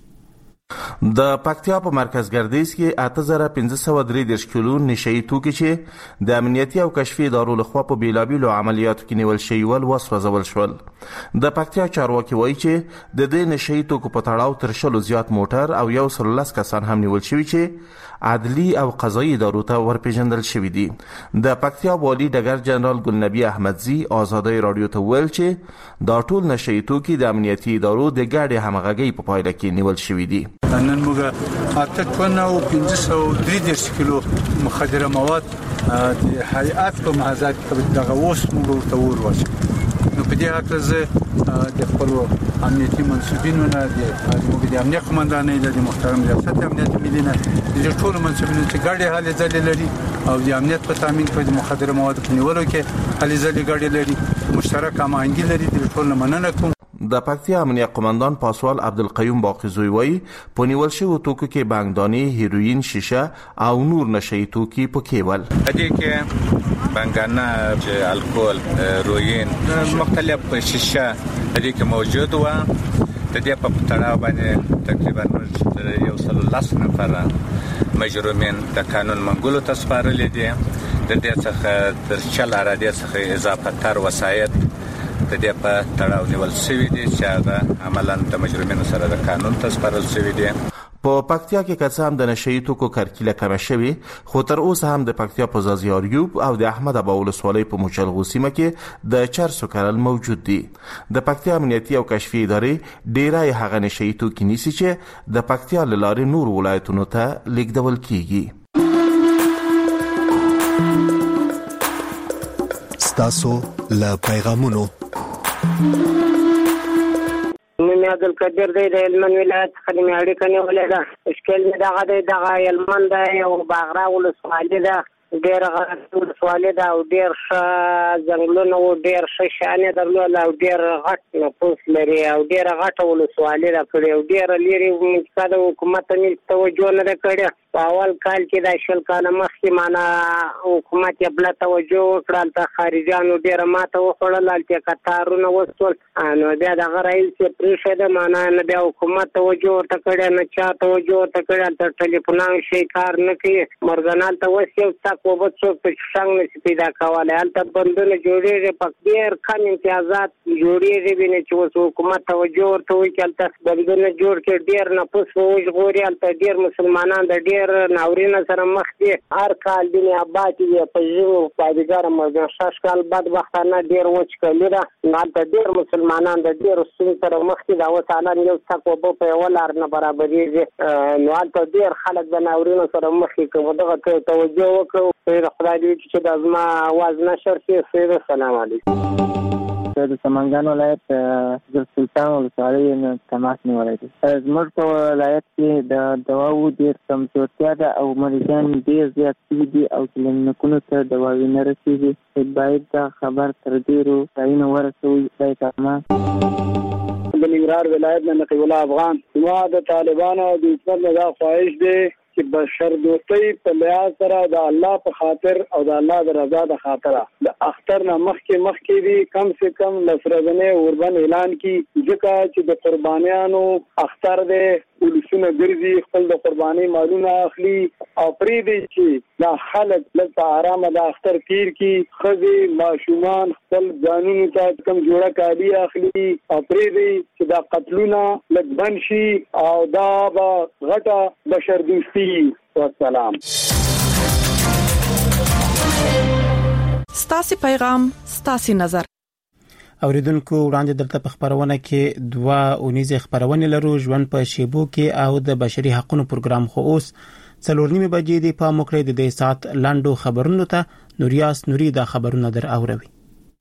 د پکتیا په مرکز ګردیز کې اته زره پنځه سوه درې دېرش کیلو نشئی توکي چې د امنیتي او کشفي ادارو لخوا په بیلابیلو عملیاتو کې نیول شوي ول وسوځول شول. د پکتیا چارواکي وایي چې د دې نشئی توکو په تړاو تر شلو زیات موټر او یو سل لس کسان هم نیول شوي چې عدلي او قضایي ادارو ته ورپېژندل شوي دي. د پکتیا والي ډګر جنرال ګلنبي احمدزي آزادۍ راډیو ته ویل چې دا ټول نشئی توکي د امنیتي ادارو د ګډې همغږۍ په پایله کې نیول شوي دي. نن موږ اته ټنه او پنځه سوه درې دېرش کیلو مخدره مواد د هیئات په محاذات کې دغه اوس موږ ته ورواچو. نو په دې حق زه د خپل امنیتي منصوبینو نه د د امنیت قومندانۍ د محترم ریاست امنیت ملي نه د ټول منصوبینو چې ګډه حل ځلې لري او د امنیت په تامین کې د مخدره مواد په نیولو کې حل ځلې ګډه لري مشترک هماهنګي لري د ټول مننه کوم. د پکتیا امنیت قومندان پاسوال عبدالقیوم باقیزوی وایي په نیول شویو توکو کې بانګدانې، هیروین، شیشه او نور نشئی توکي پکې ول. دې کې بانګانا، الکول، روین، مختلف شیشه دې کې موجود و. د دې په تړاو باندې تقریبا یو سل لس نفر مجرمین د قانون منګولو ته سپارل دي. د دې څخه تر چل اراده څخه اضافه تر وسایت د دې په تړاو نیول شوی دي چې هغه عملاً د مجرمینو سره د قانون ته سپارل شوی دي. په پکتیا کې که څه هم د نشئی توکو کرکیله کمه شوې، خو تر اوسه هم د پکتیا په ځاځیاریوب او د احمد ابا ولسوالۍ په موچلغو سیمه کې د چرسو کرل موجود دي. د پکتیا امنیتي او کشفي ادارې ډیری هغه نشئی توکي نیسي چې د پکتیا له لارې نور ولایتونو ته لیږدول کیږي. ستاسو له پیغامونو مې عبدالقدیر دی د هلمند ولایت څخه مې اړیکه نیولې ده. اشکال مې دغه دی، دغه هلمند دی او باغرا ولسوالي ده، ډېره غرنۍ ولسوالي ده او ډېر ښه ځنګلونه او ډېر ښه شیان یې درلودل او ډېر غټ نفوس لري او ډېره غټه ولسوالي ده کړې او ډېره لرې منطقه د حکومت ته هېڅ توجه نه ده کړې. په اول کال کې د شل کاله مخکې معنا حکومت یې بله توجه وکړه، هلته خارجیانو ډېره ماته وخوړل، هلته قطارونه وسول. نو بیا دغه رئیس یې پرېښی ده، معنا نه بیا حکومت توجه ورته کړې نه چا توجه ورته کړې. هلته ټلیفونان شی کار نه کوي. مرګن هلته اوس یو څک اوبه څوک په شنګ نشي پیدا کولی. هلته بندونه جوړېږي، په ډېر کم امتیازات جوړېږي وینې چې اوس حکومت توجه ورته وکړي. هلته بندونه جوړ کړي، ډېر نفوس به وژغوري. هلته ډېر مسلمانان د ډېر ناورینه سره مخ دي. هر کال دین آباد دي په ژوو پایدګار مرګن شش کال بدبختانه ډېر وچ کړي ده. هلته ډېر مسلمانان د ډېر ستونزو سره مخ دي. دا اوس حالا یو څک اوبه په یوه لار نه برابرېږي. نو هلته ډېر خلک د ناورینو سره مخ دي. که مو دغه ته توجه وکړو خدای دې وکړي چې د زما اواز نشر شي. السلام علیکم. د سمنګان ولایت د سلطان ولسوالۍ نه تماس نیولی دی. زموږ په ولایت کې د دواو ډېر کمزورتیا ده او مریضان ډېر زیات شوي دي او کلینیکونو ته دواوې نه رسېږي. باید دا خبر تر ډېرو ځایونو ورسوي. خدای تماس د ننګرهار ولایت نه نقیب الله افغان. زما د طالبانو د حکومت نه دا خواهش دی چې بشر دوستۍ په لحاظ سره د الله په خاطر او د الله د رضا د خاطره د اختر نه مخکې مخکې دي کم سے کم لس ورځې اوربند اعلان کړي، ځکه چې د قربانیانو اختر دی. ولسونه ګرځي خپل د قرباني مالونه اخلي او پرې دی چې دا خلک لږ آرامه د اختر تیر کی خزي ماشومان خپل ځانونو ته کم جوړه کالی اخلي او پرې دی چې دا قتلونه لږ بند شي او دا به غټه بشردوستي. والسلام. ستاسي پیغام ستاسي نظر. اوریدونکو وړاندې درته په خبرونه کې دوا اونیزه خبرونه لرو ژوند په شیبو کې او د بشري حقوقو پروګرام خو اوس څلور نیمه بجې دی په موکړې د دې سات لاندو خبرونو ته نوریاس نوري دا خبرونه در اوروي.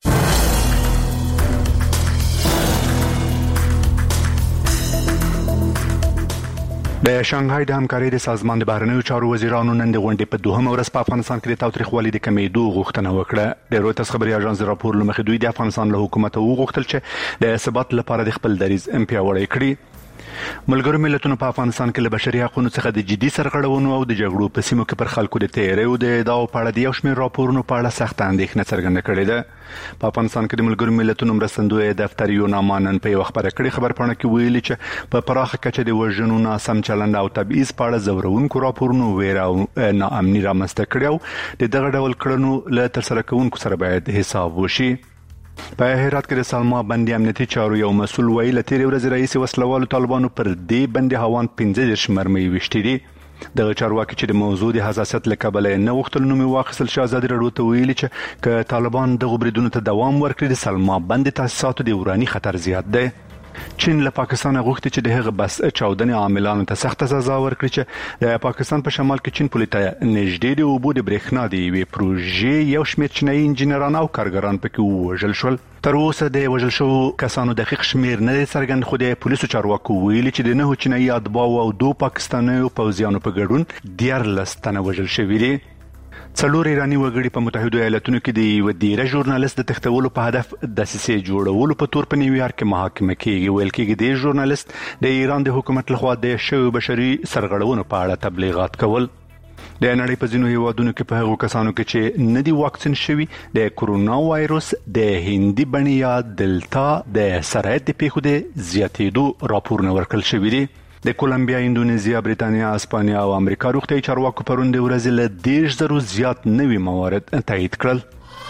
د شانګهای د همکارۍ د سازمان د بهرنیو چارو وزیرانو نن د غونډې په دوهمه ورځ په افغانستان کې د تاوتریخوالي د کمیدو غوښتنه وکړه. د رویټرز خبري اژانس راپور لمخې دوی د افغانستان له حکومت وغوښتل چې د ثبات لپاره د خپل دریځ پیاوړی کړي. ملګرو ملتونو په افغانستان کې له بشري حقوقو څخه د جدي سرغړونو او د جګړو په سیمو کې پر خلکو د تیریو د ادعاو په اړه د یو شمېر راپورونو په اړه سخت اندېښنه څرګنده کړې ده. په افغانستان کې د ملګرو ملتونو مرستندوی دفتر یو نامانن په یو خبره کړې خبر پاڼه کې ویلي چې په پراخه کچه د وژنو ناسم چلند او تبعیض په اړه زورونکو راپورونو ویره او ناامني رامنځته کړي او د دغه ډول کړنو له ترسره کوونکو سره باید حساب وشي. په هرات کې د سالما بندي امنیتي چارو یو مسول ویل تیر ورځ رئیس وسلوالو طالبانو پر دې بندي هوان پنځه دیرش مرمۍ وشتي دي. دغه چارواکي چې د موضوع د حساسیت له کبله نه وختل نو واخصل شاهزادي رډو ته ویلي چې ک طالبان دغه بریدونو ته دوام ورکړي د سالما بندي تاسیساتو د وراني خطر زیات دی. چین له پاکستان غوښتي چې د هغه بس چاودنې عاملانو ته سخت سزا ورکړي چې د پاکستان په شمال کې چین پولیس نږدې د اوبو د برېښنا دی وی پروژې یو شمېر چینایي انجنیران او کارګران پکې وژل شول. تر اوسه د وژل شو کسانو دقیق شمیر نه څرګند خو د پولیسو چارواکو ویلي چې د نه چینایي اتباع او دوه پاکستانیو پوځیانو په ګډون دیارلس تنه وژل شوي دي. څلور ایرانی وګړي په متحده ایالاتونو کې د یو ډیره ژورنالیست د تختولو په هدف د دسیسې جوړولو په تور په نیویارک کې محاکمه کیږي. ویل کېږي د ژورنالیست د ایران د حکومت لخوا د شوی بشري سرغړونو په اړه تبلیغات کول. د نړۍ په ځینو هیوادونو کې په هغو کسانو کې چې نه دي واکسین شوي د کورونا وایروس د هندي بڼې یا دلتا د سرایت د پیښو د زیاتېدو راپورونه ورکړل شوي دي. د کولمبیا، اندونیزیا، بریتانیا، اسپانیا او امریکا روغتیايي چارواکو پرون د ورځې له دیرش زرو زیات نوي موارد تایید کړل.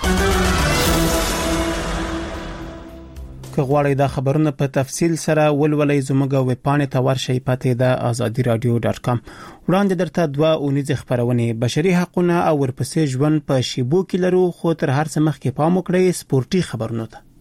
که غواړئ دا خبرونه په تفصیل سره ولولئ زموږ ویب پاڼې ته ورشئ پته د آزادي رادیو ډاټ کام. وړاندې درته دوه اونیزه خبرونه بشري حقوقو او ورپسې ژوند په شیبو کې لرو خو تر هر څه مخکې پام وکړئ سپورتي خبرونه ته.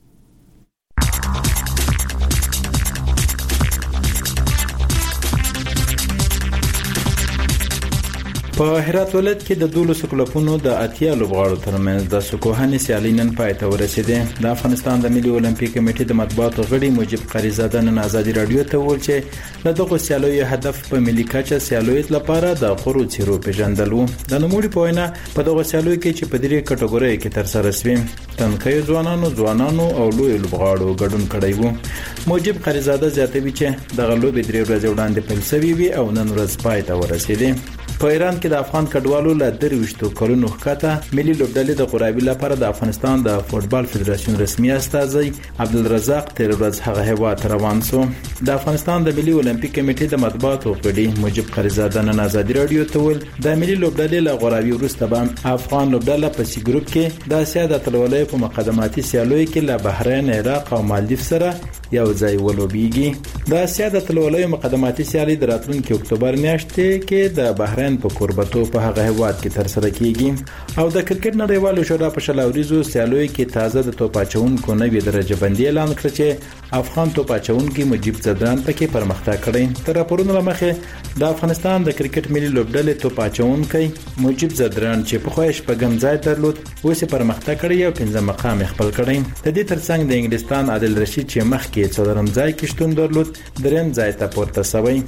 په هرات ولایت کې د دولس کلوپونو د اتیا لوبغاړو ترمنځ د سکوهاني سیالي نن پای ته ورسېده. د افغانستان د ملي اولمپیک کمیټې د مطبوعاتو غړي مجيب قریزاده نن آزادي رادیو ته وویل چې د دغه سیالیو هدف په ملي کچه سیالیو لپاره د قرو چیرو پیژندل وو. د نوموړي په وینا په دغه سیالیو کې چې په درې کټګورۍ کې تر سره شوې تنکي ځوانانو ځوانانو او لوی لوبغاړو ګډون کړی وو. مجيب قریزاده زیاتوي چې دغه لوبې درې ورځې وړاندې پیل شوې وي او نن ورځ پای ته ورسېده. په ایران کې د افغان کډوالو له درويشتو کلونو ښکته ملي لوبډلې د قرابي لپاره د افغانستان د فوتبال فدراسیون رسمي استازي عبدالرزاق تیر ورځ هغه هیواد روان شو. د افغانستان د ملي اولمپیک کمیټې د مطبوعاتو غړي مجيب قریزاده نن آزادي رادیو ته ویل د ملي لوبډلې له قرابي وروسته به افغان لوبډله په سی ګروپ کې د اسیا د اتلولۍ په مقدماتي سیالیو کې له بحرین، عراق او مالدیف سره یو ځای ولوبېږي. د اسیا د اتلولۍ مقدماتي سیالي د راتلونکي اکتوبر میاشتې کې د بحرین په کوربتو په هغه هیواد کې تر سره کیږي. او د کرکټ نړیوالو شورا په شلاوریزو سیالیو کې تازه د توپ اچونکو نوې درجه بندي اعلان کړ چې افغان توپ اچونکي مجيب زدران پکې پرمختګ کړی. تر راپورونو مخه د افغانستان د کرکټ ملي لوبډلې توپ اچونکي مجيب زدران چې په خوښ په ګم ځای درلود اوس پرمختګ کړی او پنځم مقام خپل کړی. د دې ترڅنګ د انګلستان عادل رشید چې مخکې څلورم ځای کې شتون درلود دریم ځای ته پورته شوی.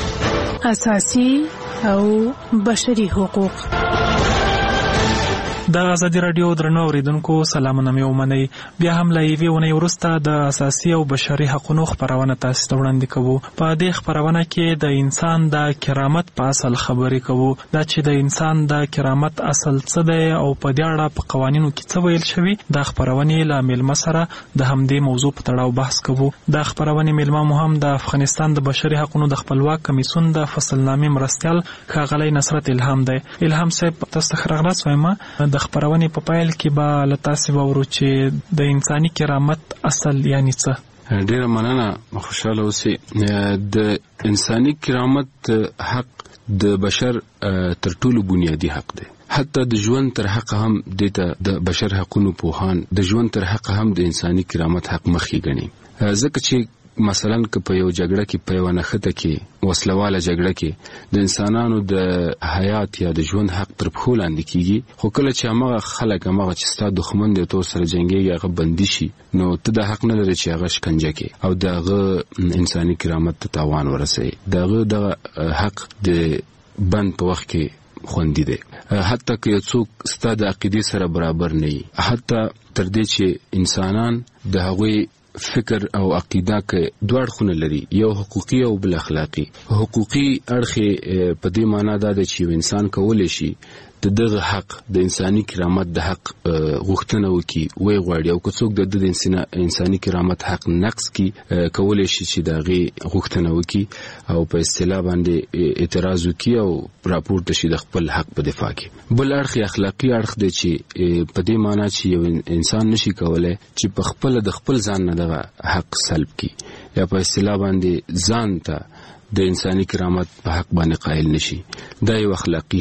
اساسي او بشري حقوق د ازادي رادیو درنو اوریدونکو سلامونه مې ومنئ. بیا هم له یوې اونۍ وروسته د اساسي او بشري حقوقو خپرونه تاسو ته وړاندې کوو. په دې خپرونه کې د انسان د کرامت په اصل خبرې کوو، دا چې د انسان د کرامت اصل څه دی او په دې اړه په قوانینو کې څه ویل شوي. د خپرونې له میلمه سره د همدې موضوع په تړاو بحث کوو. د خپرونې میلمه مو هم د افغانستان د بشري حقوقو د خپلواک کمیسیون د فصلنامې مرستیال ښاغلی نصرت الهام دی. الهام صاحب، تاسو ته راغلاست وایم. د خپرونې په پایل کې به له تاسو واورو چې د انساني کرامت اصل یعنی څه. ډیره مننه، خوشاله اوسئ. د انساني کرامت حق د بشر تر ټولو بنیادی حق دی. حتی د ژوند تر حق هم د بشر حقوقو پوهان د ژوند تر حق هم د انساني کرامت حق مخې ګڼي. ځکه چې مثلا که په یو جګړه کې په یو نښته کې وسلواله جګړه کې د انسانانو د حیات یا د ژوند حق تر پښو لاندې کیږي، خو کله چې هغه خلک هغه چې ستا دښمن دی تو سره جنګيږي هغه بندي شي، نو ته د حق نه لري چې هغه شکنجه کې او دغه انساني کرامت ته تاوان ورسوي. دغه دغه حق د بند په وخت کې خوندي دی. حتی که یو څوک ستا د عقیدې سره برابر نه وي، حتی تر دې چې انسانان د هغوی فکر او عقیده کې دوه اړخونه لري، یو حقوقي او بل اخلاقي. حقوقي اړخ په دې معنی دا دی چې انسان کولی شي د دغه حق د انساني کرامت د حق غوښتنه وکړي، وی غواړي، او که څوک د انساني کرامت حق نقص کړي کولی شي چې د هغې غوښتنه وکړي او په اصطلاح باندې اعتراض وکړي او راپورته شي د خپل حق په دفاع کې. بل اړخ اخلاقي اړخ دی چې په دې معنی چې یو انسان نشي کولی چې په خپل د خپل ځان نه دغه حق سلب کړي یا په اصطلاح باندې ځان ته د انساني کرامت په حق باندې قائل نشي. دا یو اخلاقی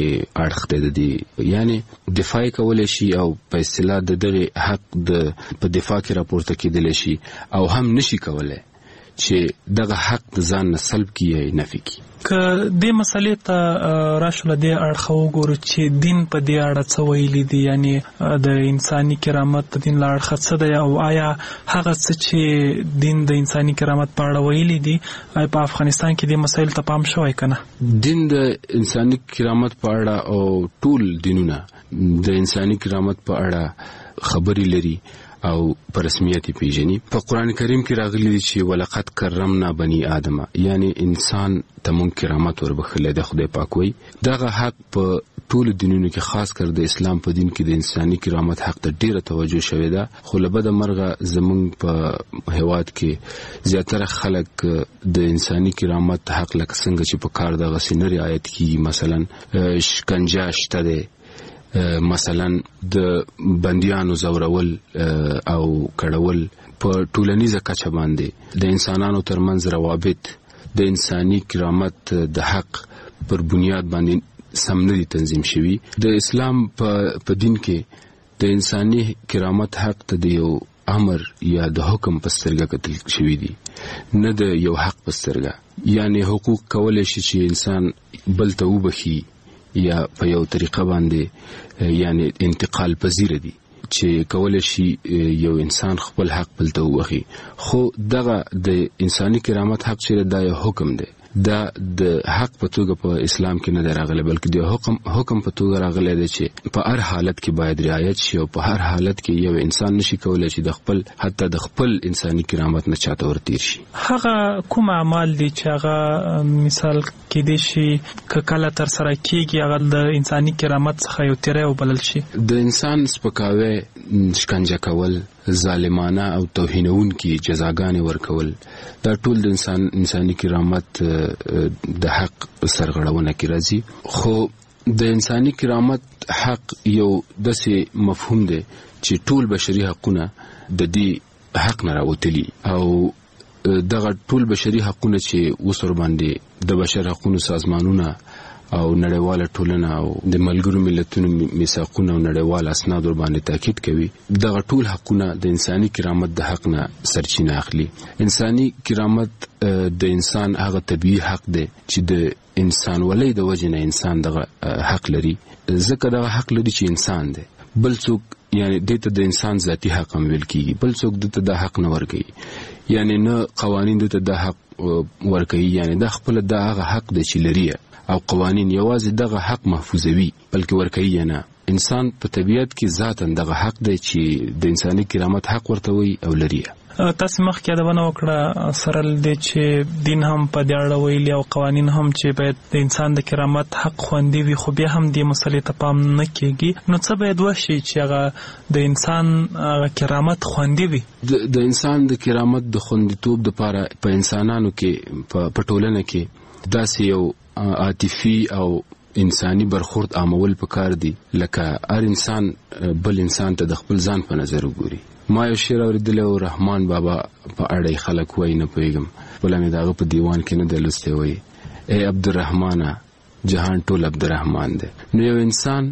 اړخ دی د دې، یعنی دفاع کولای شي او په اصطلاح د دغه حق د په دفاع کې راپورته کېدلی شي، او هم نشي کولای چې دغه حق د ځان نه سلب کړي یا نفي کړي. که دې مسلې ته راشو له دې اړخه وګورو چې دین په دې اړه څه ویلي دي، یعنی د انساني کرامت د دین له اړخه څه دی، او آیا هغه څه چې دین د انساني کرامت په اړه ویلي دي په افغانستان کې دې مسایل ته پام شوی که نه؟ دین د انساني کرامت په اړه او ټول دینونه د انساني کرامت په اړه خبرې لري او په رسمیت پیژني. په قران کریم کې راغلي دي چې ولقد کرمنا بني آدم، یعنی انسان ته مونږ کرامت وربخښلی دی. خدای پاک وایي دغه حق په ټولو دینونو کې، خاص کر د اسلام په دین کې د انساني کرامت حق ته ډیره توجه شوې ده. خو له بده مرغه زمونږ په هیواد کې زیاتره خلک د انساني کرامت حق لکه څنګه چې په کار دغسې نه رعایت کیږي. مثلا شکنجه شته دی، مثلا د بندیانو زورول او کړول په ټولنیزه کچه باندې د انسانانو ترمنځ روابط د انساني کرامت د حق پر بنیاد باندې سم نه دي تنظیم شوي. د اسلام په دین کې د انساني کرامت حق ته د یو امر یا د حکم په سترګه کتل شوي دي، نه د یو حق په سترګه. یعنی حقوق کولی شي چې انسان بل ته وبخي یا په یو طریقه باندې یعنی انتقال پذیر دي چې کولی شي یو انسان خپل حق بل ته وبخي. خو دغه د انساني کرامت حق چې دا یو حکم دی، دا د حق په توګه په اسلام کې نه دی راغلی، بلکې د حکم حکم په توګه راغلی دی چې په هر حالت کې باید رعایت شي، او په هر حالت کې یو انسان نشي کولی چې د خپل حتی د خپل انساني کرامت نه چاته ورتیر شي. هغه کوم اعمال دي چې هغه مثال کېدای شي که کله تر سره کېږي هغه د انساني کرامت څخه یو تیری وبلل شي؟ د انسان سپکاوی، شکنجه کول، ظالمانه او توهینونکي جزاګانې ورکول، دا ټول د انسان انساني کرامت د حق سرغړونه کې راځي. خو د انساني کرامت حق یو داسې مفهوم دی چې ټول بشري حقونه د دې حق نه راوتلي، او دغه ټول بشري حقونه چې اوس ورباندې د بشر حقونو سازمانونه او نړیواله ټولنه او د ملګرو ملتونو میثاقونه او نړیوال اسناد ورباندې تاکید کوي، دغه ټول حقونه د انساني کرامت د حق نه سرچینه اخلي. انساني کرامت د انسان هغه طبیعي حق دی چې د انسان ولې د وجه نه انسان دغه حق لري، ځکه دغه حق لري چې انسان دی. بل څوک یعنی دته د انسان ذاتی حق هم ویل کیږي، بل څوک دته د حق نه ورکوي، یعنی نه قوانین دته د حق ورکوي، یعنی د خپل د هغه حق دی چې لري، او قوانین یوازې دغه حق محفوظوي بلکې ورکوي نه. انسان په طبیعت کې ذاتاً دغه حق دی چې د انساني کرامت حق ورته وي او لري. تاسو مخکې دا ونه وکړه سره د چې دین هم په دې اړه ویلي او قوانین هم چې باید د انسان د کرامت حق خوندي وي، خو بیا هم د مسلې ته پام نه کیږي. نو څه باید وشي چې هغه د انسان هغه کرامت خوندي وي؟ د انسان د کرامت د خوندیتوب لپاره په انسانانو کې په ټولنه کې داسې یو عاطفي او انساني برخورد عامول پکار دي لکه هر انسان بل انسان ته د خپل ځان په نظر وګوري. ما یو شعر اوریدلی و، رحمان بابا په اړه خلک وایي نه پوهېږم، بله مې د هغه په دیوان کې نه دی لوستی، وایي ای عبدالرحمانه جهان ټول عبدالرحمان دی. نو یو انسان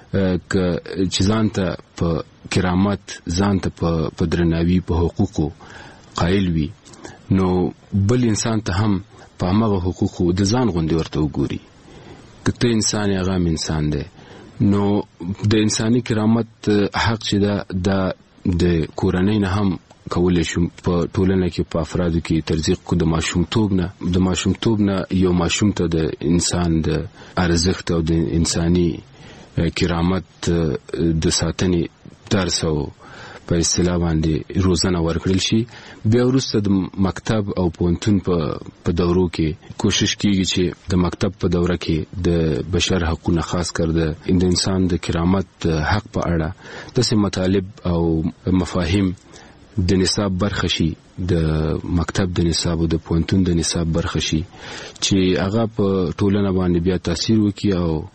چې ځان ته په کرامت، ځان ته په درناوي، په حقوقو قایل وي، نو بل انسان ته هم په همغه حقوقو د ځان غوندې ورته وګوري. که ته انسان یې هغه هم انسان دی. نو د انساني کرامت حق چې دا د د کورنۍ نه هم کولی شو په ټولنه کې په افرادو کې ترجیح کو د ماشومتوب نه د ماشومتوب نه یو ماشوم ته د انسان د ارزښت او د انساني کرامت د ساتنې درس او په اصطلاح باندې روزنه ورکړل شي. بیا وروسته د مکتب او پوهنتون په دورو کې کوشش کیږي چې د مکتب په دوره کې د بشر حقوقو خاص کر د انسان د کرامت حق په اړه داسې مطالب او مفاهیم د نصاب برخه شي، د مکتب د نصاب او د پوهنتون د نصاب برخه شي چې هغه په ټولنه باندې بیا تاثیر وکړي او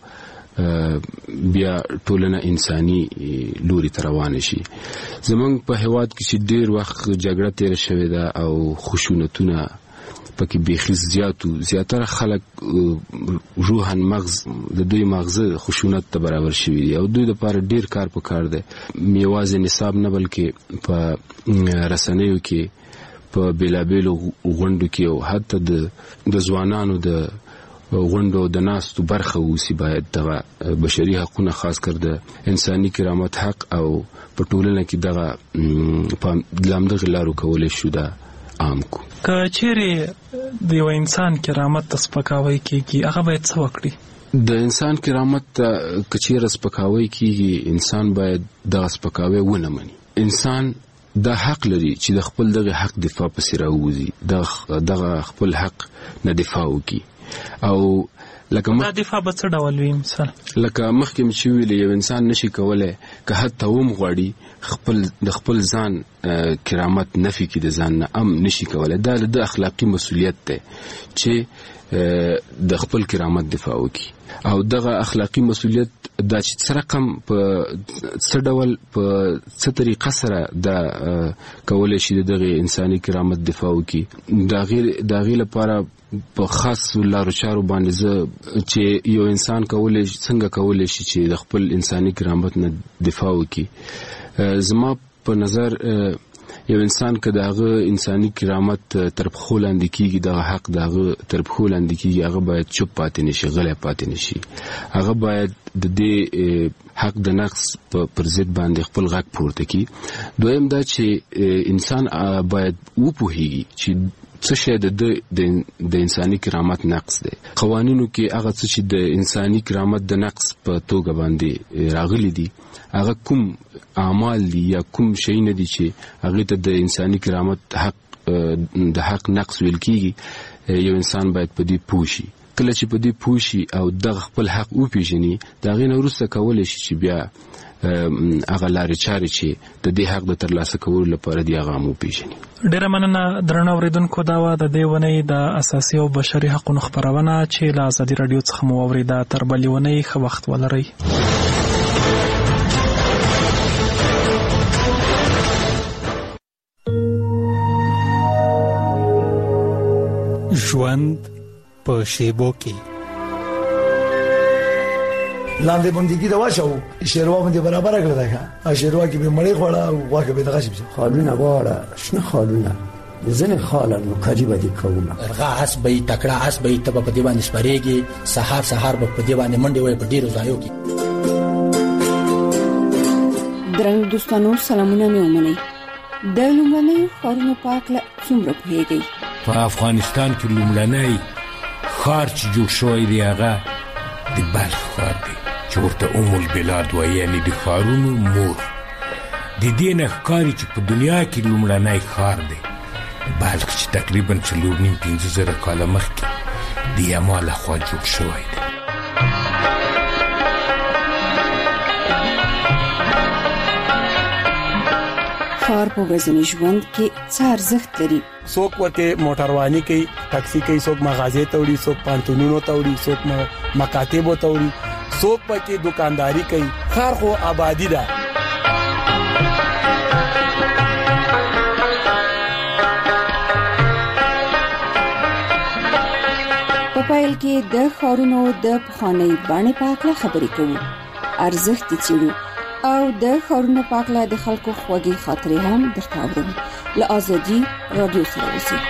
بیا ټولنه انساني لوري ته روانه شي. زمونږ په هیواد کې چې ډیر وخت جګړه تیر شوې ده او خشونتونه پکې بیخي زیاتو، زیاتره خلک روحاً مغز د دوی مغزه خشونت ته برابر شوي دي او دوی لپاره ډیر کار پکار دی. یوازې نصاب نه بلکې په رسنیو کې، په بیلابیلو غونډو کې او حتی د ځوانانو د غونډو د ناستو برخه اوسي. باید دغه بشري حقونه خاص کر د انساني کرامت حق او په ټولنه کې دغه په لامدغه لارو کولی شو دا عام کو. که چیرې د یو انسان کرامت ته سپکاوی کیږي هغه باید څه وکړي؟ د انسان کرامت ته که چیرې سپکاوی کیږي انسان باید دغه سپکاوی ونه مني. انسان دا حق لري چې د خپل دغه حق دفاع پسې راووځي، دغه خپل حق نه دفاع وکړي. او لکه دا دفاع به څه ډول وي؟ مثلا لکه مخکې مې چې ویلې یو انسان نشي کولی که حتی هم غواړي خپل د خپل ځان کرامت نفي کړي، د ځان نه هم نشي کولی. دا د اخلاقي مسؤلیت دی چې د خپل کرامت دفاع وکړي او دغه اخلاقي مسؤلیت دا چې څه رقم په څه ډول په څه طریقه سره دا کولی شي دغه انساني کرامت دفاع وکړي. د هغې لپاره په خاص لارو چارو باندې زه چې یو انسان کولی څنګه کولی شي چې د خپل انساني کرامت نه دفاع وکړي. زما په نظر یو انسان که د هغه انساني کرامت تر پښو لاندې کیږي، دغه حق د هغه تر پښو لاندې کیږي، هغه باید چوپ پاتې نشي، غلی پاتې نشي. هغه باید د دې حق د نقص پر ضد باندې خپل غږ پورته کړي. دویم دا چې انسان باید وپوهیږي چې څه شی د انساني کرامت نقص دی. قوانینو کې هغه څه چې د انساني کرامت د نقص په توګه باندې راغلي دي هغه کوم اعمال دي یا کوم شی نه دي چې هغه ته د انساني کرامت حق د حق نقص ویل کیږي. یو انسان باید په دې پوه شي. کله چې په دې پوه شي او دغه خپل حق وپیژني، د هغې نه وروسته کولی شي چې بیا هغه لارې چارې چې د دې حق د ترلاسه کولو لپاره دي هغه هم وپیژني. ډیره مننه درنو اورېدونکو. دا وه د دې اونۍ د اساسي او بشري حقونو خپرونه چې له ازادي راډیو څخه مو واورېده. تر بلې اونۍ ښه وخت ولرئ. ژوند په شیبو کې لاندې بندګي دا واچو شیروا باندې برابر کړل دا ښه شیروا کې به مړی خوړه او واکه به دغه شي خالونه واړه شنه خالونه ځنه خاله نو کاجی باندې کومه ارغا اس به تکړه اس به تب په دی باندې سپریږي سحر سحر په دی باندې منډي وای په ډیرو ځایو کې. درنو دوستانو سلامونه مې ومنئ. د لومړنۍ خارونو پاکله څومره پوهیږئ؟ په افغانستان کې لومړنۍ خار چې جوړ شوی دی هغه د بلخ خار دی چې چې ورته ام البلاد وایي، یعنی د ښارونو مور. د دې نه ښکاري چې په دنیا کې لومړنی ښار دی بلخ چې تقریبا څلور نیم پنځه زره کاله مخکې د یما لخوا جوړ شوی دی. ښار په ورځني ژوند کې څه ارزښت لري؟ څوک ورته موټرواني کوي، ټاکسي کوي، څوک مغازې ته وړي، څوک پانتونونو ته وړي، څوک مکاتبو ته وړي، څوک پکې دکانداری کوي. ښار خو آبادی ده. په پایل کې د ښارونو د پخوانۍ بڼې په اړه خبرې کوو، ارزښت یې څېړو او د ښارونو په اړه د خلکو خوږې خاطرې هم درته اورو. له آزادي رادیو سره اوسئ.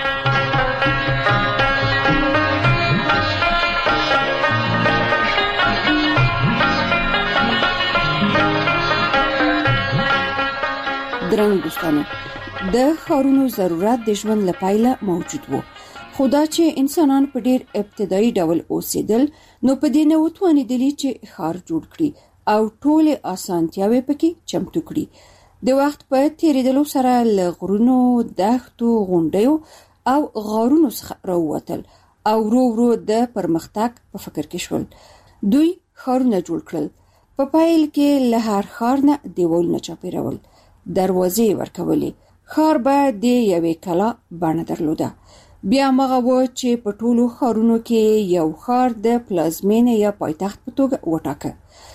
درنو دوستانو، د ښارونو ضرورت د ژوند لپاره موجود وو، خو دا چې انسانان په ډیر ابتدایي ډول اوسېدل، نو په دې نه وتوانېدلې چې ښار جوړ کړي او ټولې اسانتیاوې پکې چمتو کړي. د وخت په تیریدلو سره له غرونو، دښتو، غونډیو او غارونو څخه راووتل او ورو ورو د پرمختګ په فکر کې شول. دوی ښارونه جوړ کړل. په پایل کې له هر ښار نه دیوالونه چاپېرول، دروازې ورکولې. ښار به د یوې کلا بڼه درلوده. بیا مغه و چې په ټولو ښارونو کې یو ښار د پلازمینې یا پایتخت په توګه وټاکه.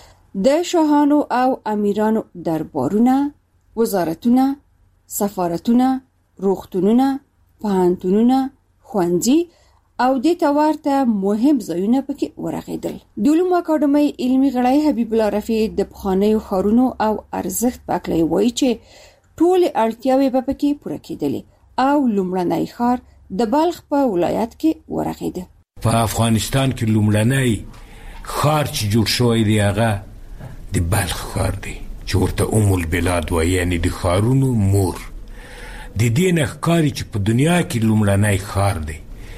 د شاهانو او امیرانو دربارونه، وزارتونه، سفارتونه، روغتونونه، پوهنتونونه، ښوونځي او د تورته مهم ځایونه پکې ورغېدل. د علومو اکاډمۍ علمي غړی حبیب الله رفیع د پخوانیو ښارونو او ارزښت په اړه وایي چې ټولې اړتیاوې به پکې پوره کېدلې او لومړنی ښار د بلخ په ولایت کې ورغېده. په افغانستان کې لومړنی ښار چې جوړ شوی دی هغه د بلخ ښار دی چې ورته ام البلاد وایي، یعنی د ښارونو مور. د دې نه ښکاري چې په دنیا کې لومړنی ښار دی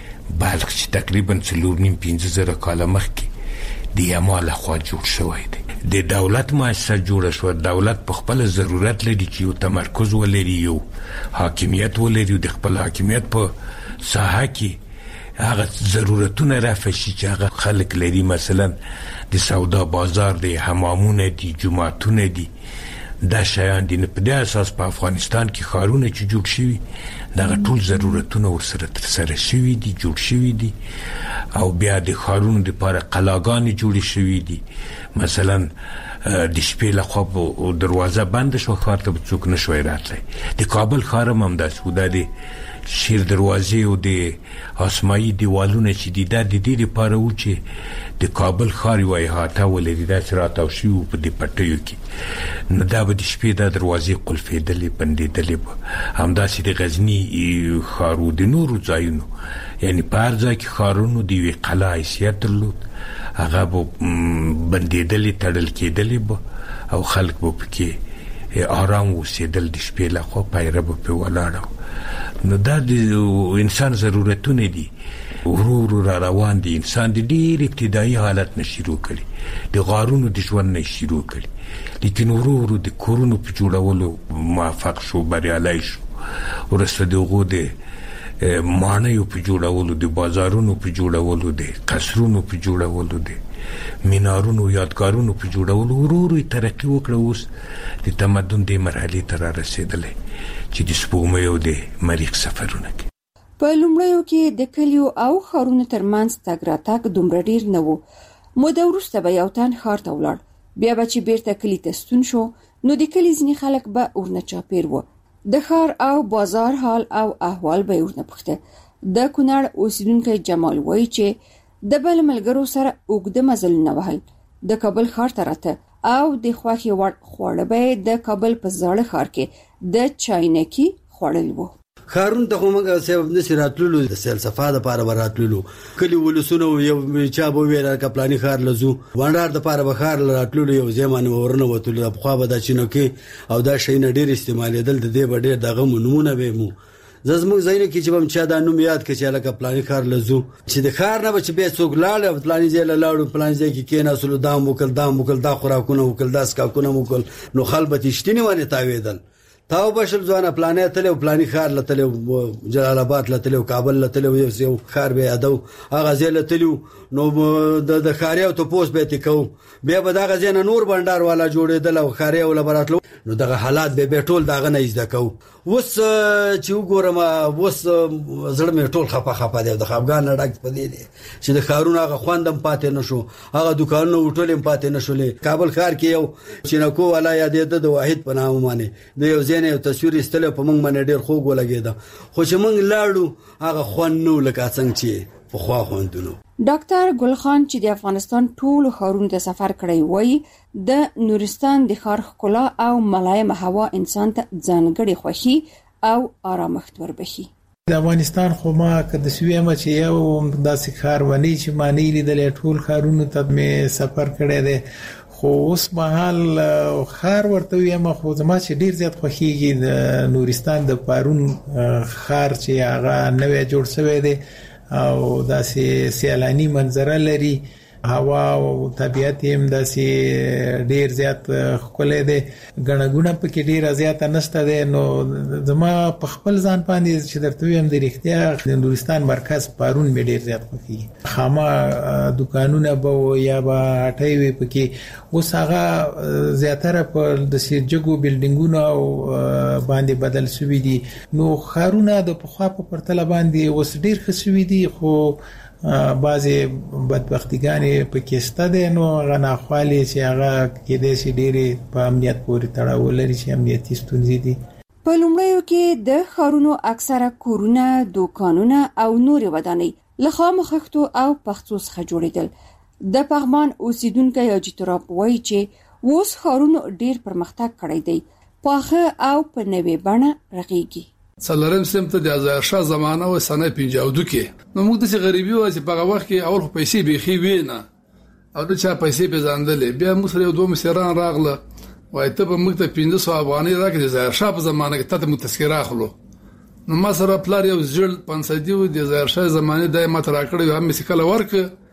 بلخ چې تقریبا څلور نیم پنځه زره کاله مخکې د یما لخوا جوړ شوی دی. د دولت مؤسسه جوړه شوه. دولت په خپل ضرورت لري چې یو تمرکز ولري، یو حاکمیت ولري، د خپل حاکمیت په ساحه کې هغه ضرورتونه رافع شي چې هغه خلک لري. مثلا د سودا بازار دی، حمامونه دي، جوماتونه دي، دا شیان دي. په دې اساس په افغانستان کې ښارونه چې جوړ شوي دغه ټول ضرورتونه ورسره ترسره شوي دي، جوړ شوي دي. او بیا د ښارونو دپاره قلاګانې جوړې شوي دي. مثلا د شپې لخوا دروازه بنده شوه، ښار ته به څوک نه شوی راتلی. د کابل ښار هم همداسې و. دا د شیر دروازې او د آسمایي دیوالونه چې دي دا د دې دپاره و چې د کابل ښار یوه احاطه ولري، داسې راتاو شوي وو په دې پټیو کې. نو دا به د شپې دا دروازې قلفېدلې، بندېدلې به. همداسې د غزني ښار و، د نورو ځایونو، یعنی په هر ځای کې ښارونو د یوې قلا حیثیت درلود. هغه به بندېدلې، تړل کېدلې به او خلک به پکې آرام اوسېدل. د شپې لخوا پیره به پرې ولاړه. نو دا د انسان ضرورتونه دي، ورو ورو را روان دي. انسان د ډېر ابتدایي حالت نه شروع کړي، د غارونو د ژوند نه شروع کړي، لیکن ورو ورو د کورونو په جوړولو موفق شو، بریالی شو. وروسته د هغو د ماڼیو په جوړولو، د بازارونو په جوړولو، د قصرونو په جوړولو، د مینارونو، یادګارونو په جوړولو ورو ورو ترقي وکړه. اوس د تمدن دې مرحلې ته را رسېدلی چې د سپوږمۍ او د مریخ سفرونه کوي. په لومړیو کې د کلیو او ښارونو ترمنځ تګ راتګ دومره ډیر نه و. موده وروسته به یو تن ښار ته ولاړ، بیا به چې بیرته کلي ته ستون شو نو د کلي ځینې خلک به ورنه چاپېر وو. د ښار او بازار حال او احوال به ورنه پوښته. د کونړ اوسیدونکی جمال وایي چې د بل ملګرو سره اوږده مزلونه وهل، د کابل ښار ته راته او د خوښې وړ خواړه به د کابل په زاړه ښار کې د چاینکي خوړل وو. ښارون ته خو موږ سبب نشي راتللو، د سیل صفا دپاره به راتللو. کلي ولسونه یو چا به ویل کپلاني ښار له ځو، وانډار دپاره به ښار له راتللو، یو ځای باندې به ورنه وتلو. پخوا به دا چینکې او دا شیونه ډېر استعمالېدل، د دې به ډېر دغه مو نومونه به مو زموږ زینه کې چې بم چا دا نوم یاد کړي لکه پلاني خار لزو چې د خار نه بچ به څوک لاړ پلاني ځای لاړو پلاني ځای کې کېناسلو دا موکل دا موکل دا خوراکونه وکړ دا سکاکونه موکل نو خلبت شتنی ونه تاویدل تاو بشل ځوانه پلانې تلو پلاني خار لتلو جلال آباد لتلو کابل لتلو یو خار به ادو هغه ځای لتلو نو د خاریو ته پوس به تکو بیا به دا غزنه نور بندر والا جوړېدل او خاریو لبراتلو نو دغه حالات به به ټول دغه نه زده کو وس چې وګورم وس زړه مې ټول خپه خپه دی د افغان ډاک پدې دي چې د خارون هغه خوندم پاتې نشو هغه دکانونو ټولم پاتې نشولې کابل خار کې یو چینکو والا یاد د واحد په نامه باندې د یو ځینې یو تصویر استل په موږ باندې ډېر خوږ ولګېده خو چې موږ لاړو هغه خوند نو لکه څنګه چې په خوا خوندونو ډاکټر ګل خان چې د افغانستان ټول ښارونو ته سفر کړی وای د نورستان د ښار ښکلا او ملایمه هوا انسان ته ځانګړې خوښي او آرامښت وربخي. د افغانستان خو ما که د سویمه چې یو داسې ښار ونی چې معنی لیدل ټول ښارونو ته مې سفر کړی دی خو اوس مهال ښار ورته یم خو زما چې ډیر زیات خوښیږي د نورستان د پارون ښار چې هغه نوی جوړ شوی دی او داسې سیلانی منظره لري هوا او طبیعت هم داسې ډیر زیات ښکلی دی ګڼه ګوڼه پکې ډیره زیاته نشته دی نو زما په خپل ځان باندې چې درته ویم د رښتیا د نورستان مرکز پارون مې ډیر زیات خوښیږي خامه دکانونه به یا به هټۍ وي پکې اوس هغه زیاتره په داسې جګو بلډینګونو او باندې بدل شوي دي نو ښارونه د پخوا په پرتله باندې اوس ډیر ښه شوي دي خو بعضې بدبختیګانې پکې شته دی نو هغه ناخوالې چې هغه کېدای شي ډېرې په امنیت پورې تړاو لري چې امنیتي ستونزې دي. په لومړیو کې د ښارونو اکثره کورونه دوکانونه او نورې ودانۍ له خامو خښتو او پخڅو څخه جوړېدل. د پغمان اوسیدونکی حاجي تراب وایي چې اوس ښارونو ډېر پرمختګ کړی دی پاخه او په نوې بڼه رغېږي. څلورم سمت د ظاهر شاه زمانه او سنه پنځه او دوه کې نو موږ د غریبي و چې په هغه وخت کې اول خو پیسې بيخي وینه او د چا پیسې په ځاندلې بیا موږ سره دوه مسیران راغله وای ته به موږ ته پنځه سوه افغانۍ راکړې د ظاهر شاه په زمانه کې ته متذکره اخلو نو ما سره پلار یو ځل پنځه دی د ظاهر شاه زمانه دای ما تر راکړې هم مې کله ورک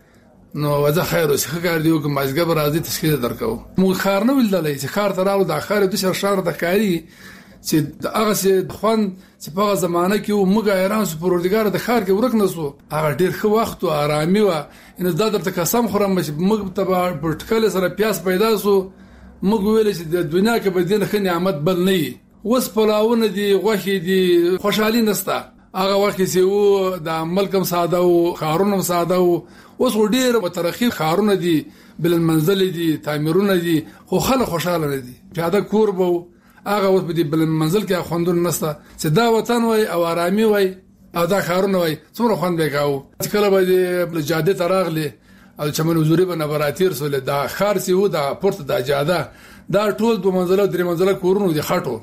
نو وځه خیر اوس ښه کار دیو کوم مازګه به راځي تذکره درکو موږ خار نه ولدلې چې خار ته راو د اخر د شهر شهر د کاری چې هغه چې خوان چې په هغه زمانه کې و موږ ایران سو پروردګار د خار کې ورک نسو هغه ډیر ښه وخت او آرامي و ان د درته قسم خورم چې موږ ته پرټکل سره پیاس پیدا سو موږ ویل چې د دنیا کې به دین ښه نعمت بل نه وس پلاونه دي غوښې دي خوشحالي نستا هغه وخت چې و د ملکم ساده او خارونم ساده او اوس ډیر مترقي خارونه دي بل منزل دي تعمیرونه دي خو خلک خوشاله نه دي پیاده کور بو هغه اوس په دې بل منزل کې خوندون نسته چې دا وطن وای او آرامي وای او دا خارونه وای څومره خوند وکاو چې کله به د جاده تراغله او چمن حضوري به نبراتیر سول دا خار سی و دا پورت دا جاده دا ټول دو منزله درې منزله کورونه دي خټو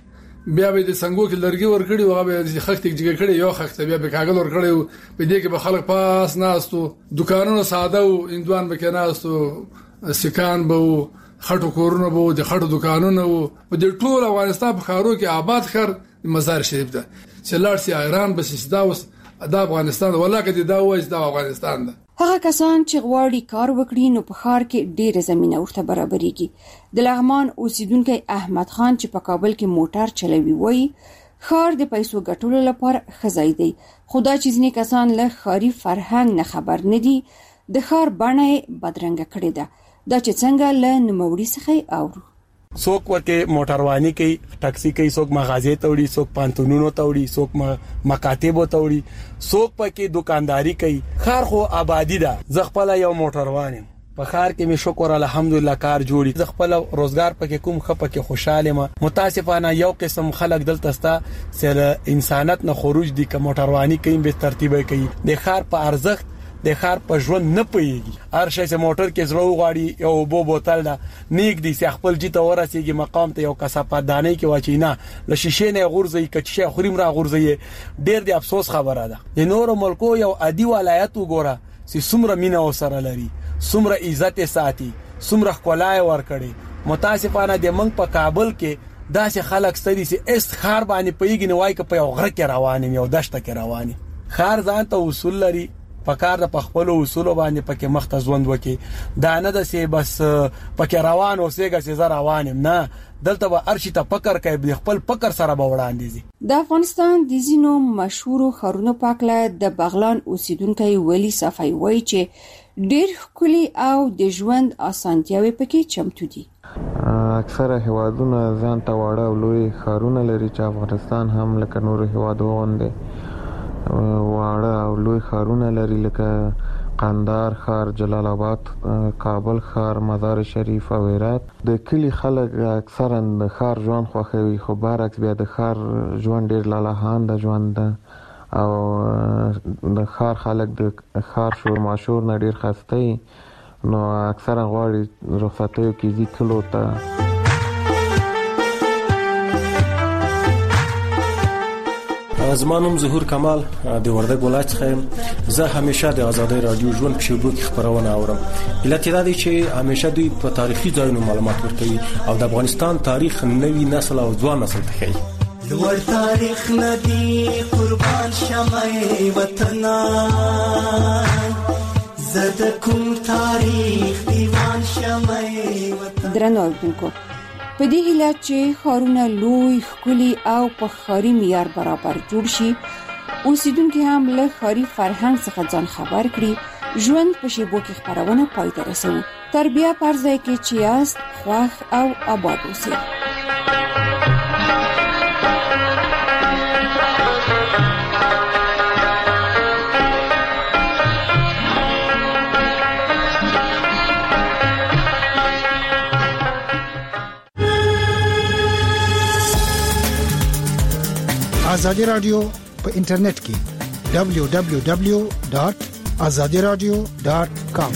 بیا به د سنگو کې لرګي ورکړي او به د خخت کې کړي یو خخت بیا به کاغذ ورکړي په دې کې به خلک پاس ناستو دکانونو ساده او اندوان به کې ناستو سکان به خټو کورونه به د خټو دکانونه وو په دې ټول افغانستان په خارو کې آباد خر مزار شریف ده چې لاړ سي ایران بس دا اوس د افغانستان ولاکه دي دا وایي د افغانستان ده هغه کسان چې غواړي کار وکړي نو په ښار کې ډېره زمينه ورته برابرېږي. د لغمان اوسیدونکی احمد خان چې په کابل کې موټر چلوي وایي ښار د پیسو ګټلو لپاره ښه ځای دی خو دا چې ځینې کسان له ښاري فرهنګ نه خبر نه دي د ښار بڼه یې بدرنګه کړې ده دا چې څنګه له نوموړي څخه اورو. څوک ورکه موټرواني کوي ټاکسي کوي څوک مغازې ته وړي څوک پانتونونو ته وړي څوک مکاتب ته وړي څوک پکې دکانداري کوي خار خو آبادی ده زغپل یو موټروان په خار کې می شکر الحمدلله کار جوړي زغپل روزګار پکې کوم خپکه خوشاله ما متاسفانه یو قسم خلک دلته ستا سره انسانیت نه خروج دي که موټرواني کوي به ترتیب کوي د خار په ارزښت د خار په ژوند نه پېږي هر شي چې موټر کې زړه وغاړي یو بو بوتل ده نیک دي چې خپل جته ورسېږي مقام ته یو کسافه دانې کې واچینا ل شیشې نه غورځي کچې خوریم را غورځي ډېر دی افسوس خبره ده د نور ملکو یو عادي ولایت وګوره چې څومره مینا وسره لري څومره عزت ساتي څومره خلای ور کړي متاسفانه د منګ په کابل کې دا چې خلک ستدي چې است خار باندې پیګی نه وای ک په غره کې روانم یو دشت کې رواني خار ځان ته اصول لري پکار د پخپل اصول باندې پکې مختزوند وکي دا نه د سی بس پکې روان اوسېګه چې زه روانم نه دلته به ارشي ته فکر کوي خپل فکر سره به وړاندې دي. د افغانستان د زینو مشهور خارونو پاکله د بغلان اوسیدونکو ولی صفای وای چې ډېر خولي او د ژوند اسانتیاوي پکې چمتو دي. اکثره هوادونه ځان ته واړه او لوی خارونه لري چې افغانستان هم لکه نور هوادو غوندي واړه او لوی خارونه لري لکه قندهار ښار، جلال آباد، کابل ښار، مزار شریف او هرات. د کلی خلک اکثرا د ښار ژوند خوښوي، خو برعکس بیا د ښار ژوند ډېر لالهانده ژوند ده او د ښار خلک د ښار شور ماشور نه ډېر خسته وي، نو اکثرا غواړي رخصتیو کې ځي کلو ته. زما نوم ظهور کمال د وردګ ولایت څخه یم. زه همیشه د آزادۍ رادیو ژوند په شیبو کې خبرونه اورم. علت دا دی چې همیشه دوی په تاریخي ځایونو معلومات ورکوي او د افغانستان تاریخ نوی نسل او ځوان نسل ته ښیي. لوړ تاریخ ندی قربان شمعي وطنا زد کوم تاریخ دیوان شمعي وطنا. درنو اوریدونکو، په دې هیله چې خارونه لوی خولي او په خاري معیار برابر جوړ شي، اوسیدونکو هم له خاري فرهنګ څخه ځان خبر کړي، ژوند په شیبو کې خبرونه پای ته رسوي. تربیه پرځای کې چې یاست خوښ او آباد اوسئ. آزادی رادیو په انټرنیټ کې دبلیو دبلیو دبلیو ډاټ آزادی رادیو ډاټ کام.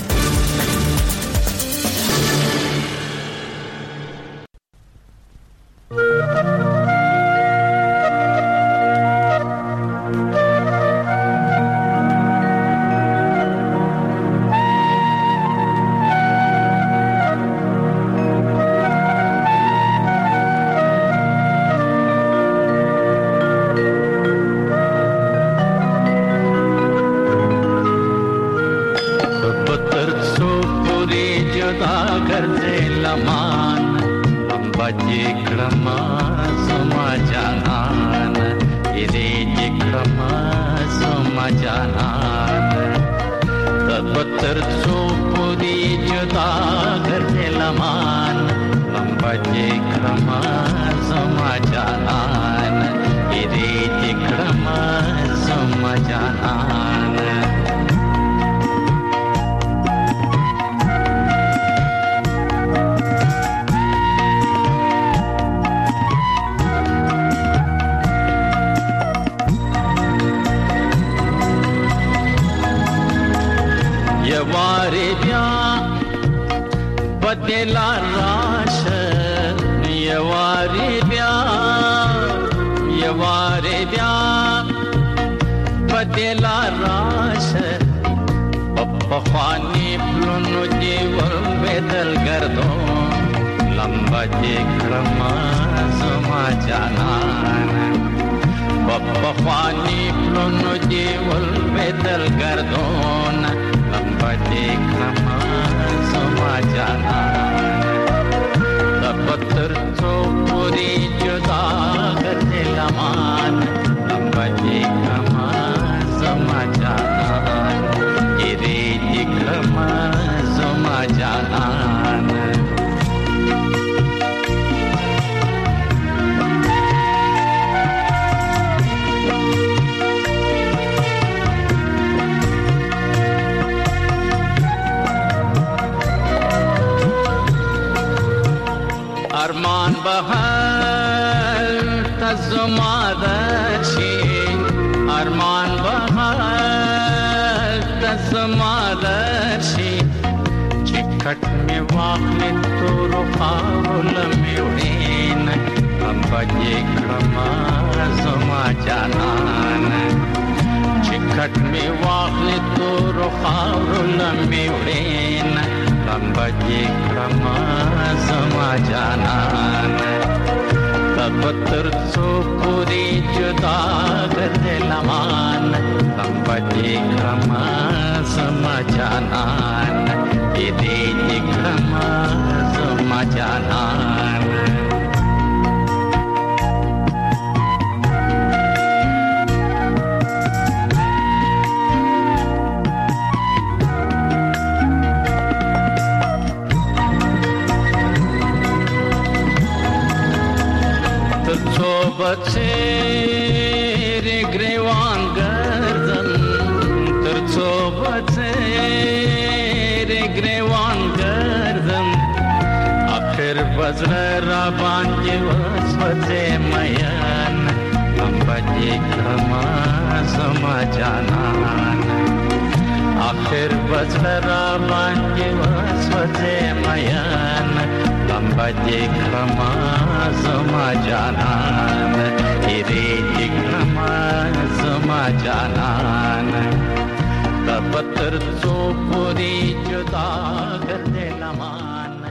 ارمان بهر تزما درشي ارمان بهر تزما درشي چکټ می واخلې تور خاول می وین هم پجې کړما زما جانان چکټ می واخلې تور خاول می وین هم پجې کړما زما جانان तब तर सो पूरी जुदा कर दे लमान तब बजे खमा समझानान ये दे खमा समझानान बचे रे ग्रेवान गर्दन तरचो बचे रे ग्रेवान गर्दन आखिर बजरा बांजे वसवते मयन अंबजे खमा समझानान आखिर बजरा बांजे वसवते मयन अंबजे खमा समझानान तेरे जिक्रमा समझानान तब तर सो पूरी जुदा कर दे लमा